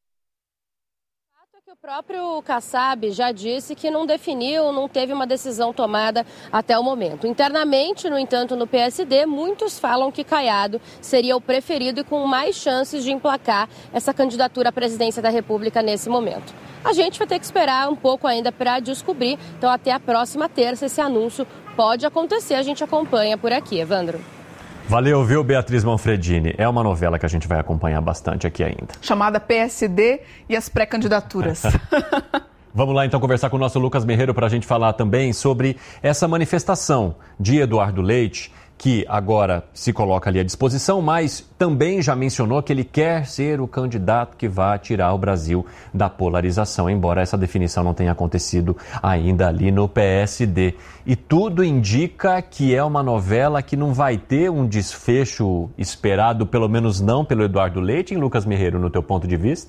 Speaker 20: O próprio Kassab já disse que não definiu, não teve uma decisão tomada até o momento. Internamente, no entanto, no P S D, muitos falam que Caiado seria o preferido e com mais chances de emplacar essa candidatura à presidência da República nesse momento. A gente vai ter que esperar um pouco ainda para descobrir, então até a próxima terça esse anúncio pode acontecer, a gente acompanha por aqui. Evandro.
Speaker 1: Valeu, viu, Beatriz Manfredini? É uma novela que a gente vai acompanhar bastante aqui ainda.
Speaker 3: Chamada P S D e as pré-candidaturas.
Speaker 1: Vamos lá, então, conversar com o nosso Lucas Merreiro para a gente falar também sobre essa manifestação de Eduardo Leite, que agora se coloca ali à disposição, mas também já mencionou que ele quer ser o candidato que vai tirar o Brasil da polarização, embora essa definição não tenha acontecido ainda ali no P S D. E tudo indica que é uma novela que não vai ter um desfecho esperado, pelo menos não pelo Eduardo Leite, hein, Lucas Merreiro, no teu ponto de vista?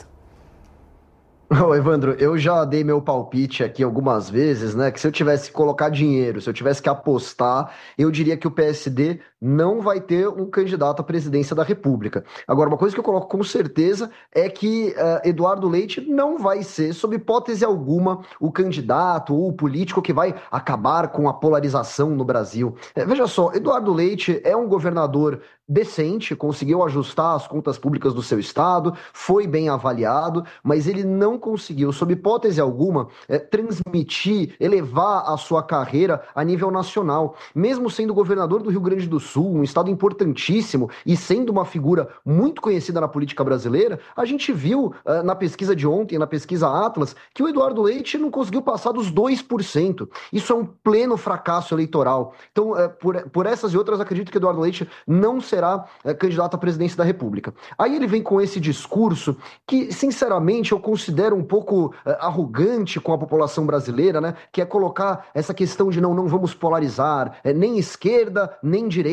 Speaker 7: Ô, Evandro, eu já dei meu palpite aqui algumas vezes, né, que se eu tivesse que colocar dinheiro, se eu tivesse que apostar, eu diria que o P S D não vai ter um candidato à presidência da República. Agora, uma coisa que eu coloco com certeza é que uh, Eduardo Leite não vai ser, sob hipótese alguma, o candidato ou o político que vai acabar com a polarização no Brasil. É, veja só, Eduardo Leite é um governador decente, conseguiu ajustar as contas públicas do seu estado, foi bem avaliado, mas ele não conseguiu, sob hipótese alguma, é, transmitir, elevar a sua carreira a nível nacional. Mesmo sendo governador do Rio Grande do Sul, um estado importantíssimo e sendo uma figura muito conhecida na política brasileira, a gente viu uh, na pesquisa de ontem, na pesquisa Atlas, que o Eduardo Leite não conseguiu passar dos dois por cento. Isso é um pleno fracasso eleitoral. Então, uh, por, por essas e outras, acredito que Eduardo Leite não será será é, candidato à presidência da República. Aí ele vem com esse discurso que, sinceramente, eu considero um pouco é, arrogante com a população brasileira, né? Que é colocar essa questão de não, não vamos polarizar, é, nem esquerda, nem direita,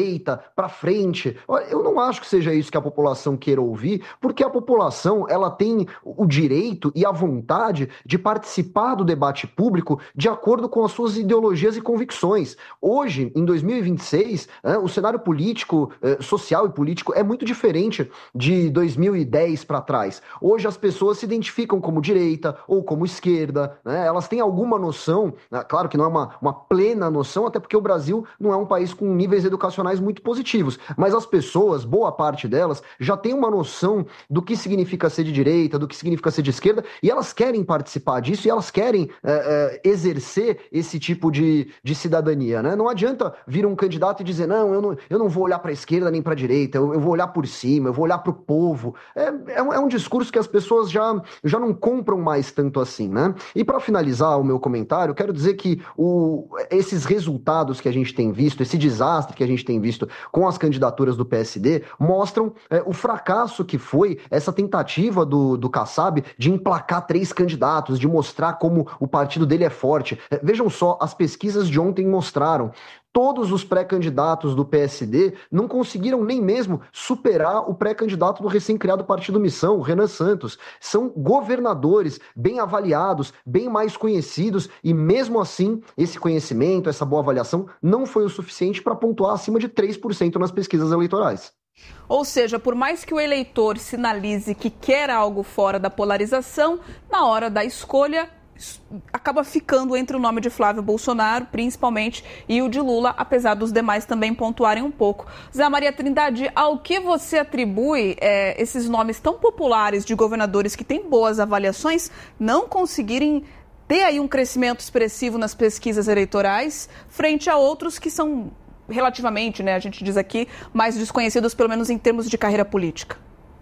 Speaker 7: direita, para frente. Eu não acho que seja isso que a população queira ouvir, porque a população ela tem o direito e a vontade de participar do debate público de acordo com as suas ideologias e convicções. Hoje, em dois mil e vinte e seis, né, o cenário político, eh, social e político é muito diferente de dois mil e dez para trás. Hoje as pessoas se identificam como direita ou como esquerda, né? Elas têm alguma noção, né? Claro que não é uma, uma plena noção, até porque o Brasil não é um país com níveis educacionais muito positivos, mas as pessoas, boa parte delas, já tem uma noção do que significa ser de direita, do que significa ser de esquerda, e elas querem participar disso e elas querem é, é, exercer esse tipo de, de cidadania, né? Não adianta vir um candidato e dizer, não, eu não, eu não vou olhar para a esquerda nem para a direita, eu, eu vou olhar por cima, eu vou olhar para o povo. É, é, um, é um discurso que as pessoas já, já não compram mais tanto assim, né? E para finalizar o meu comentário, quero dizer que o, esses resultados que a gente tem visto, esse desastre que a gente tem visto com as candidaturas do P S D, mostram é, o fracasso que foi essa tentativa do, do Kassab de emplacar três candidatos, de mostrar como o partido dele é forte. É, vejam só, as pesquisas de ontem mostraram. Todos os pré-candidatos do P S D não conseguiram nem mesmo superar o pré-candidato do recém-criado Partido Missão, o Renan Santos. São governadores bem avaliados, bem mais conhecidos, e mesmo assim, esse conhecimento, essa boa avaliação, não foi o suficiente para pontuar acima de três por cento nas pesquisas eleitorais.
Speaker 3: Ou seja, por mais que o eleitor sinalize que quer algo fora da polarização, na hora da escolha acaba ficando entre o nome de Flávio Bolsonaro, principalmente, e o de Lula, apesar dos demais também pontuarem um pouco. Zé Maria Trindade, ao que você atribui é, esses nomes tão populares de governadores que têm boas avaliações não conseguirem ter aí um crescimento expressivo nas pesquisas eleitorais, frente a outros que são relativamente, né, a gente diz aqui, mais desconhecidos, pelo menos em termos de carreira política?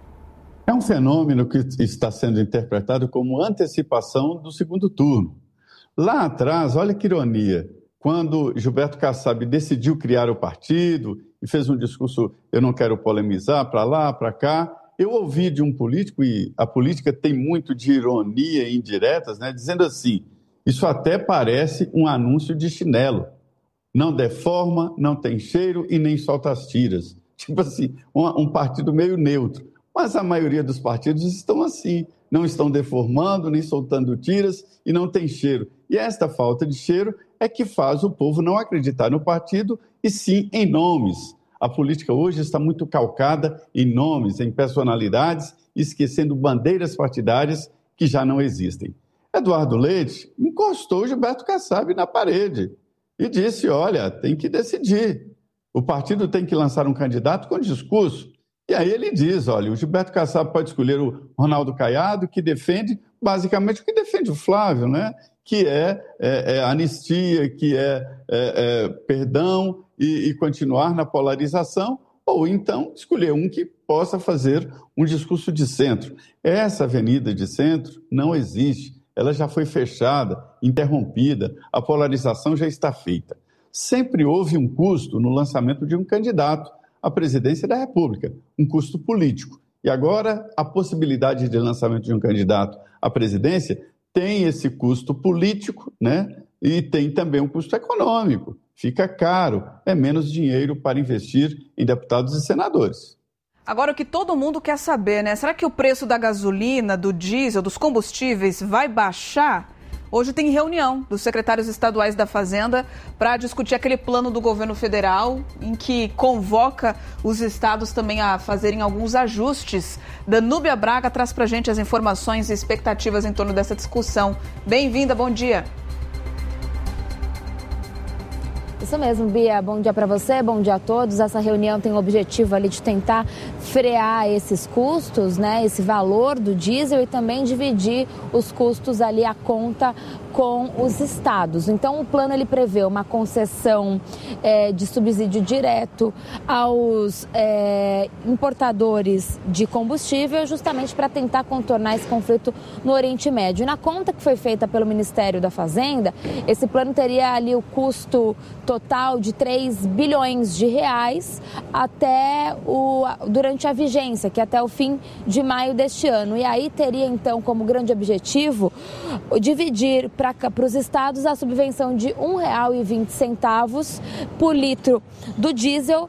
Speaker 8: É um fenômeno que está sendo interpretado como antecipação do segundo turno. Lá atrás, olha que ironia, quando Gilberto Kassab decidiu criar o partido e fez um discurso, eu não quero polemizar, para lá, para cá, eu ouvi de um político, e a política tem muito de ironia e indiretas, né, dizendo assim, isso até parece um anúncio de chinelo. Não deforma, não tem cheiro e nem solta as tiras. Tipo assim, um, um partido meio neutro. Mas a maioria dos partidos estão assim, não estão deformando, nem soltando tiras e não tem cheiro. E esta falta de cheiro é que faz o povo não acreditar no partido e sim em nomes. A política hoje está muito calcada em nomes, em personalidades, esquecendo bandeiras partidárias que já não existem. Eduardo Leite encostou Gilberto Kassab na parede e disse, olha, tem que decidir. O partido tem que lançar um candidato com discurso. E aí ele diz, olha, o Gilberto Kassab pode escolher o Ronaldo Caiado, que defende basicamente o que defende o Flávio, né? Que é, é, é anistia, que é, é, é perdão e, e continuar na polarização, ou então escolher um que possa fazer um discurso de centro. Essa avenida de centro não existe, ela já foi fechada, interrompida, a polarização já está feita. Sempre houve um custo no lançamento de um candidato à presidência da República, um custo político. E agora, a possibilidade de lançamento de um candidato à presidência tem esse custo político, né? E tem também um custo econômico. Fica caro, é menos dinheiro para investir em deputados e senadores.
Speaker 3: Agora, o que todo mundo quer saber, né? Será que o preço da gasolina, do diesel, dos combustíveis vai baixar? Hoje tem reunião dos secretários estaduais da Fazenda para discutir aquele plano do governo federal em que convoca os estados também a fazerem alguns ajustes. Danúbia Braga traz para a gente as informações e expectativas em torno dessa discussão. Bem-vinda, bom dia.
Speaker 10: Isso mesmo, Bia. Bom dia para você, bom dia a todos. Essa reunião tem o objetivo ali de tentar frear esses custos, né, esse valor do diesel e também dividir os custos ali à conta com os estados. Então, o plano ele prevê uma concessão é, de subsídio direto aos é, importadores de combustível, justamente para tentar contornar esse conflito no Oriente Médio. E na conta que foi feita pelo Ministério da Fazenda, esse plano teria ali o custo total de três bilhões de reais até o, durante a vigência, que é até o fim de maio deste ano. E aí teria, então, como grande objetivo, dividir para os estados a subvenção de um real e vinte centavos por litro do diesel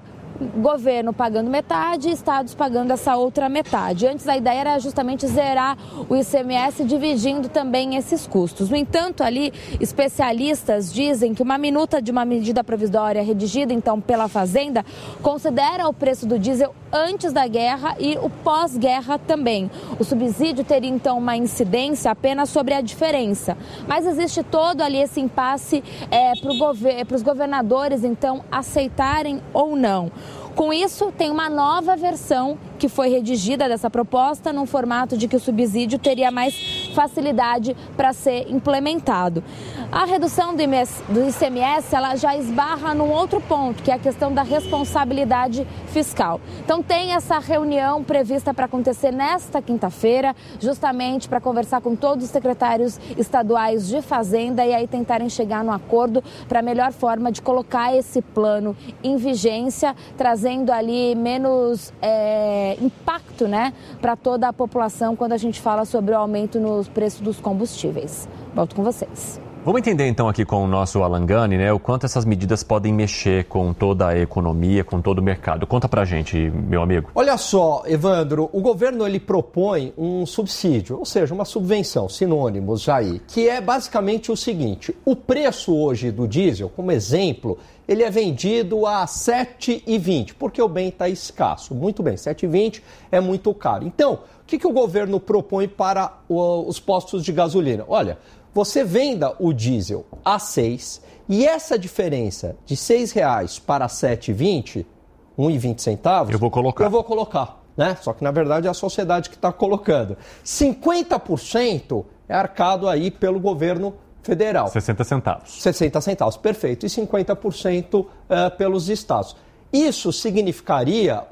Speaker 10: governo pagando metade e estados pagando essa outra metade. Antes a ideia era justamente zerar o I C M S, dividindo também esses custos. No entanto, ali especialistas dizem que uma minuta de uma medida provisória redigida então pela Fazenda considera o preço do diesel antes da guerra e o pós-guerra também. O subsídio teria então uma incidência apenas sobre a diferença, mas existe todo ali esse impasse é, para gover- os governadores então aceitarem ou não. Com isso, tem uma nova versão que foi redigida dessa proposta num formato de que o subsídio teria mais facilidade para ser implementado. A redução do I C M S ela já esbarra num outro ponto, que é a questão da responsabilidade fiscal. Então tem essa reunião prevista para acontecer nesta quinta-feira, justamente para conversar com todos os secretários estaduais de Fazenda e aí tentarem chegar num acordo para a melhor forma de colocar esse plano em vigência, trazendo ali menos é, impacto, né, para toda a população quando a gente fala sobre o aumento nos preços dos combustíveis. Volto com vocês.
Speaker 1: Vamos entender então aqui com o nosso Alan Gani, né, o quanto essas medidas podem mexer com toda a economia, com todo o mercado. Conta pra gente, meu amigo.
Speaker 11: Olha só, Evandro, o governo ele propõe um subsídio, ou seja, uma subvenção, sinônimos já aí, que é basicamente o seguinte: o preço hoje do diesel, como exemplo, ele é vendido a sete reais e vinte centavos, porque o bem está escasso. Muito bem, sete reais e vinte centavos é muito caro. Então, o que, que o governo propõe para o, os postos de gasolina? Olha, você venda o diesel a seis e essa diferença de seis reais para sete reais e vinte centavos, um real e vinte centavos,
Speaker 1: eu vou colocar.
Speaker 11: Eu vou colocar, né? Só que na verdade é a sociedade que está colocando. cinquenta por cento é arcado aí pelo governo federal.
Speaker 1: sessenta centavos.
Speaker 11: sessenta centavos, perfeito. E cinquenta por cento uh, pelos estados. Isso significaria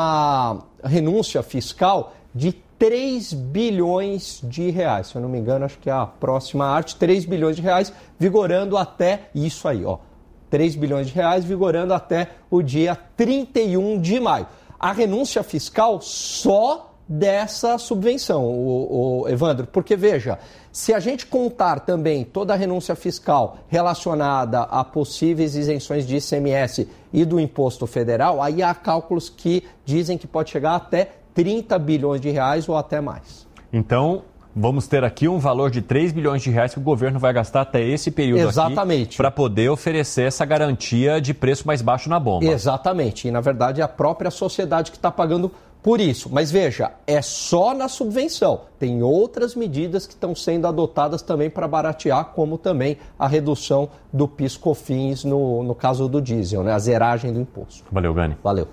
Speaker 11: uma renúncia fiscal de três bilhões de reais. Se eu não me engano, acho que é a próxima arte, três bilhões de reais, vigorando até isso aí, ó. três bilhões de reais, vigorando até o dia trinta e um de maio. A renúncia fiscal só dessa subvenção, o, o Evandro, porque veja, se a gente contar também toda a renúncia fiscal relacionada a possíveis isenções de I C M S e do imposto federal, aí há cálculos que dizem que pode chegar até trinta bilhões de reais ou até mais.
Speaker 1: Então, vamos ter aqui um valor de três bilhões de reais que o governo vai gastar até esse período.
Speaker 11: Exatamente.
Speaker 1: Para poder oferecer essa garantia de preço mais baixo na bomba.
Speaker 11: Exatamente. E, na verdade, é a própria sociedade que está pagando por isso. Mas, veja, é só na subvenção. Tem outras medidas que estão sendo adotadas também para baratear, como também a redução do PIS/COFINS no, no caso do diesel, né? A zeragem do imposto.
Speaker 1: Valeu, Gani.
Speaker 11: Valeu.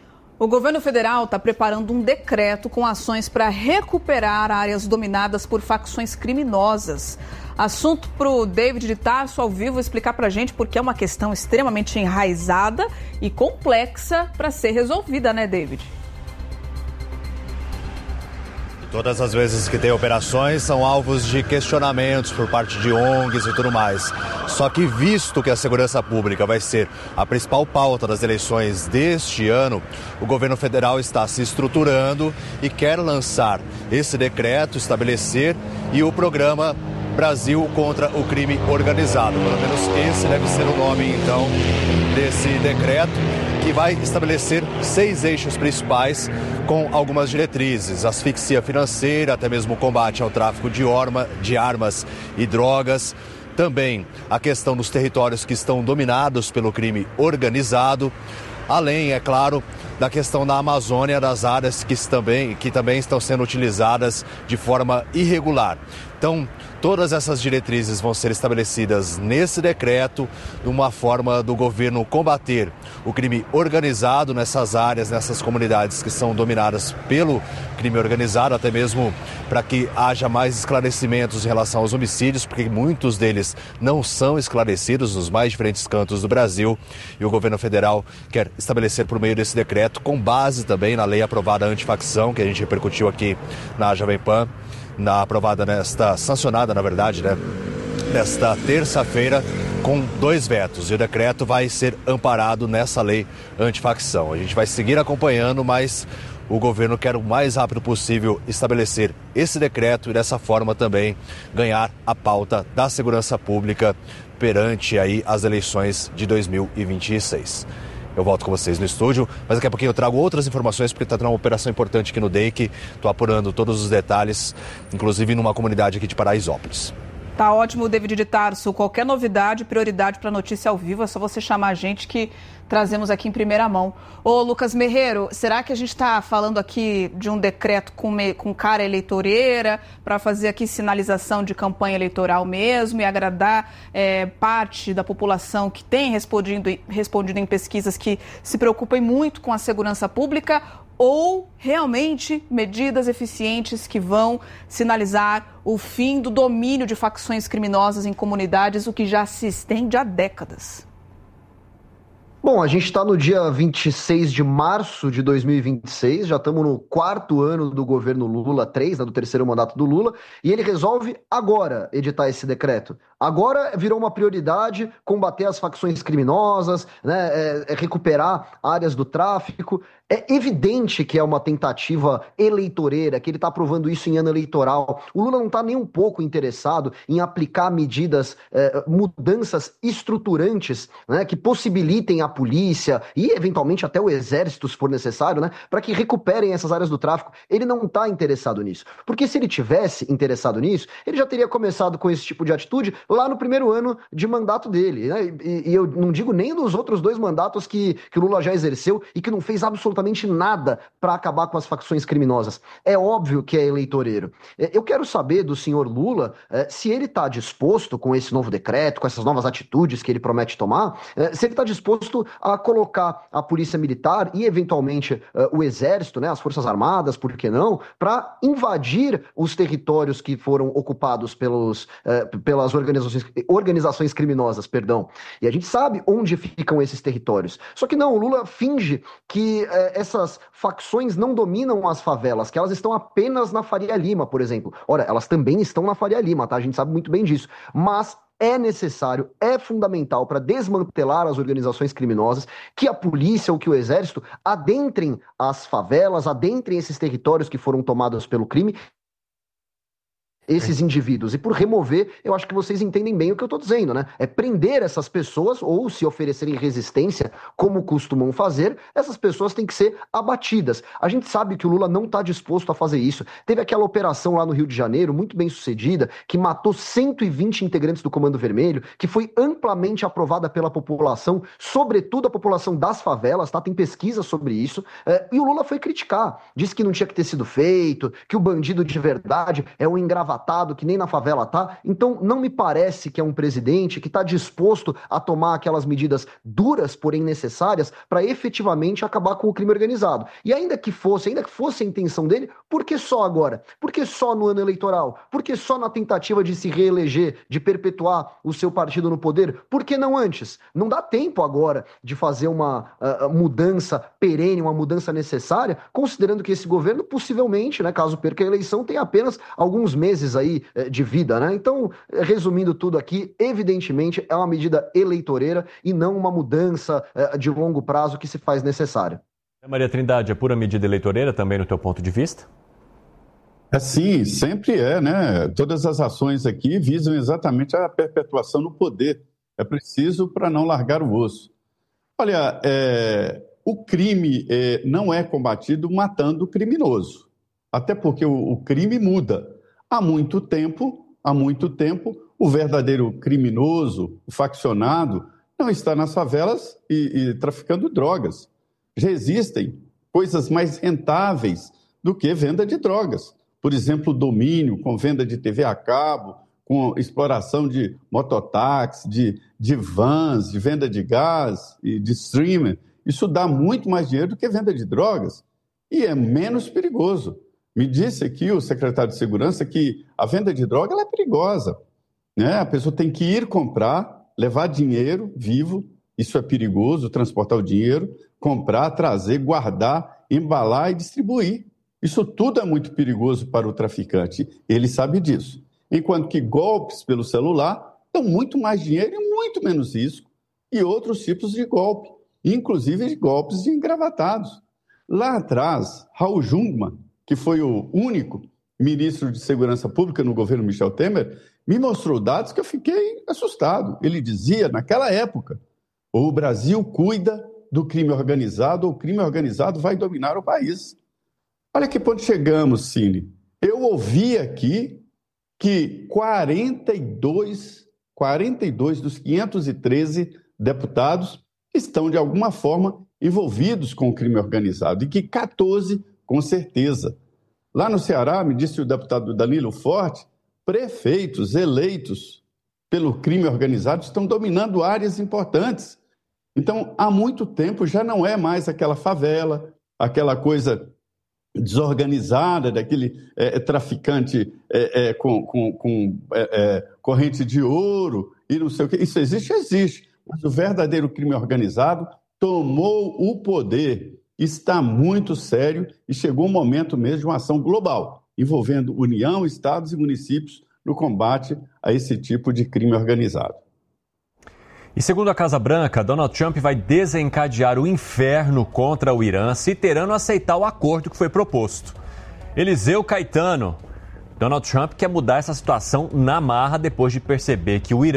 Speaker 3: O governo federal está preparando um decreto com ações para recuperar áreas dominadas por facções criminosas. Assunto para o David de Tarso ao vivo explicar para a gente, porque é uma questão extremamente enraizada e complexa para ser resolvida, né, David?
Speaker 12: Todas as vezes que tem operações são alvos de questionamentos por parte de O N Gs e tudo mais. Só que visto que a segurança pública vai ser a principal pauta das eleições deste ano, o governo federal está se estruturando e quer lançar esse decreto, estabelecer, e o programa Brasil contra o Crime Organizado. Pelo menos esse deve ser o nome, então, desse decreto, que vai estabelecer seis eixos principais com algumas diretrizes: asfixia financeira, até mesmo o combate ao tráfico de, orma, de armas e drogas, também a questão dos territórios que estão dominados pelo crime organizado, além, é claro, da questão da Amazônia, das áreas que também, que também estão sendo utilizadas de forma irregular. Então, todas essas diretrizes vão ser estabelecidas nesse decreto, numa forma do governo combater o crime organizado nessas áreas, nessas comunidades que são dominadas pelo crime organizado, até mesmo para que haja mais esclarecimentos em relação aos homicídios, porque muitos deles não são esclarecidos nos mais diferentes cantos do Brasil. E o governo federal quer estabelecer por meio desse decreto, com base também na lei aprovada antifacção, que a gente repercutiu aqui na Jovem Pan, na aprovada nesta, sancionada na verdade, né, nesta terça-feira, com dois vetos. E o decreto vai ser amparado nessa lei antifacção. A gente vai seguir acompanhando, mas o governo quer o mais rápido possível estabelecer esse decreto e dessa forma também ganhar a pauta da segurança pública perante aí as eleições de dois mil e vinte e seis. eu volto com vocês no estúdio, mas daqui a pouquinho eu trago outras informações, porque está tendo uma operação importante aqui no D E I C, estou apurando todos os detalhes, inclusive numa comunidade aqui de Paraisópolis.
Speaker 3: Tá ótimo, David de Tarso. Qualquer novidade, prioridade para notícia ao vivo, é só você chamar a gente que trazemos aqui em primeira mão. Ô, Lucas Merreiro, será que a gente está falando aqui de um decreto com, me... com cara eleitoreira, para fazer aqui sinalização de campanha eleitoral mesmo e agradar é, parte da população que tem respondido, respondido em pesquisas que se preocupem muito com a segurança pública? Ou realmente medidas eficientes que vão sinalizar o fim do domínio de facções criminosas em comunidades, o que já se estende há décadas?
Speaker 7: Bom, a gente está no dia vinte e seis de março de dois mil e vinte e seis, já estamos no quarto ano do governo Lula três, né, do terceiro mandato do Lula, e ele resolve agora editar esse decreto. Agora virou uma prioridade combater as facções criminosas, né, é, é recuperar áreas do tráfico. É evidente que é uma tentativa eleitoreira, que ele está aprovando isso em ano eleitoral. O Lula não está nem um pouco interessado em aplicar medidas, é, mudanças estruturantes, né, que possibilitem a polícia e, eventualmente, até o exército, se for necessário, né, para que recuperem essas áreas do tráfico. Ele não está interessado nisso. Porque se ele tivesse interessado nisso, ele já teria começado com esse tipo de atitude lá no primeiro ano de mandato dele, né? E, e eu não digo nem dos outros dois mandatos que, que o Lula já exerceu e que não fez absolutamente nada para acabar com as facções criminosas. É óbvio que é eleitoreiro. Eu quero saber do senhor Lula eh, se ele está disposto, com esse novo decreto, com essas novas atitudes que ele promete tomar, eh, se ele está disposto a colocar a polícia militar e, eventualmente, eh, o exército, né, as forças armadas, por que não, para invadir os territórios que foram ocupados pelos, eh, pelas organizações organizações criminosas, perdão. E a gente sabe onde ficam esses territórios. Só que não, o Lula finge que eh, essas facções não dominam as favelas, que elas estão apenas na Faria Lima, por exemplo. Ora, elas também estão na Faria Lima, tá? A gente sabe muito bem disso. Mas é necessário, é fundamental para desmantelar as organizações criminosas que a polícia ou que o exército adentrem as favelas, adentrem esses territórios que foram tomados pelo crime, esses indivíduos. E por remover, eu acho que vocês entendem bem o que eu estou dizendo, né? É prender essas pessoas, ou se oferecerem resistência, como costumam fazer, essas pessoas têm que ser abatidas. A gente sabe que o Lula não está disposto a fazer isso. Teve aquela operação lá no Rio de Janeiro, muito bem sucedida, que matou cento e vinte integrantes do Comando Vermelho, que foi amplamente aprovada pela população, sobretudo a população das favelas, tá? Tem pesquisa sobre isso. É, e o Lula foi criticar. Disse que não tinha que ter sido feito, que o bandido de verdade é um engravatado que nem na favela tá. Então não me parece que é um presidente que está disposto a tomar aquelas medidas duras, porém necessárias, para efetivamente acabar com o crime organizado. E ainda que fosse, ainda que fosse a intenção dele, por que só agora? Por que só no ano eleitoral? Por que só na tentativa de se reeleger, de perpetuar o seu partido no poder? Por que não antes? Não dá tempo agora de fazer uma uh, mudança perene, uma mudança necessária, considerando que esse governo possivelmente, né, caso perca a eleição, tem apenas alguns meses aí de vida, né? Então, resumindo tudo aqui, evidentemente é uma medida eleitoreira e não uma mudança de longo prazo que se faz necessária.
Speaker 1: Maria Trindade, é pura medida eleitoreira também no teu ponto de vista?
Speaker 8: É, sim, sempre é, né? Todas as ações aqui visam exatamente a perpetuação no poder. É preciso para não largar o osso. Olha, é, o crime é, não é combatido matando o criminoso, até porque o, o crime muda. Há muito tempo, há muito tempo, o verdadeiro criminoso, o faccionado, não está nas favelas e, e traficando drogas. Já existem coisas mais rentáveis do que venda de drogas. Por exemplo, domínio com venda de T V a cabo, com exploração de mototáxi, de, de vans, de venda de gás e de streamer. Isso dá muito mais dinheiro do que venda de drogas e é menos perigoso. Me disse aqui o secretário de Segurança que a venda de droga ela é perigosa, né? A pessoa tem que ir comprar, levar dinheiro vivo, isso é perigoso, transportar o dinheiro, comprar, trazer, guardar, embalar e distribuir. Isso tudo é muito perigoso para o traficante, ele sabe disso. Enquanto que golpes pelo celular dão muito mais dinheiro e muito menos risco, e outros tipos de golpe, inclusive de golpes de engravatados. Lá atrás, Raul Jungmann, que foi o único ministro de Segurança Pública no governo Michel Temer, me mostrou dados que eu fiquei assustado. Ele dizia, naquela época, o Brasil cuida do crime organizado, ou o crime organizado vai dominar o país. Olha que ponto chegamos, Cine. Eu ouvi aqui que quarenta e dois, quarenta e dois dos quinhentos e treze deputados estão, de alguma forma, envolvidos com o crime organizado, e que quatorze, com certeza. Lá no Ceará, me disse o deputado Danilo Forte, prefeitos eleitos pelo crime organizado estão dominando áreas importantes. Então, há muito tempo já não é mais aquela favela, aquela coisa desorganizada, daquele é, traficante é, é, com, com, com é, é, corrente de ouro e não sei o quê. Isso existe? Existe. Mas o verdadeiro crime organizado tomou o poder, está muito sério e chegou o momento mesmo de uma ação global, envolvendo União, estados e municípios no combate a esse tipo de crime organizado.
Speaker 1: E segundo a Casa Branca, Donald Trump vai desencadear o inferno contra o Irã se Teherã não aceitar o acordo que foi proposto. Eliseu Caetano, Donald Trump quer mudar essa situação na marra depois de perceber que o Irã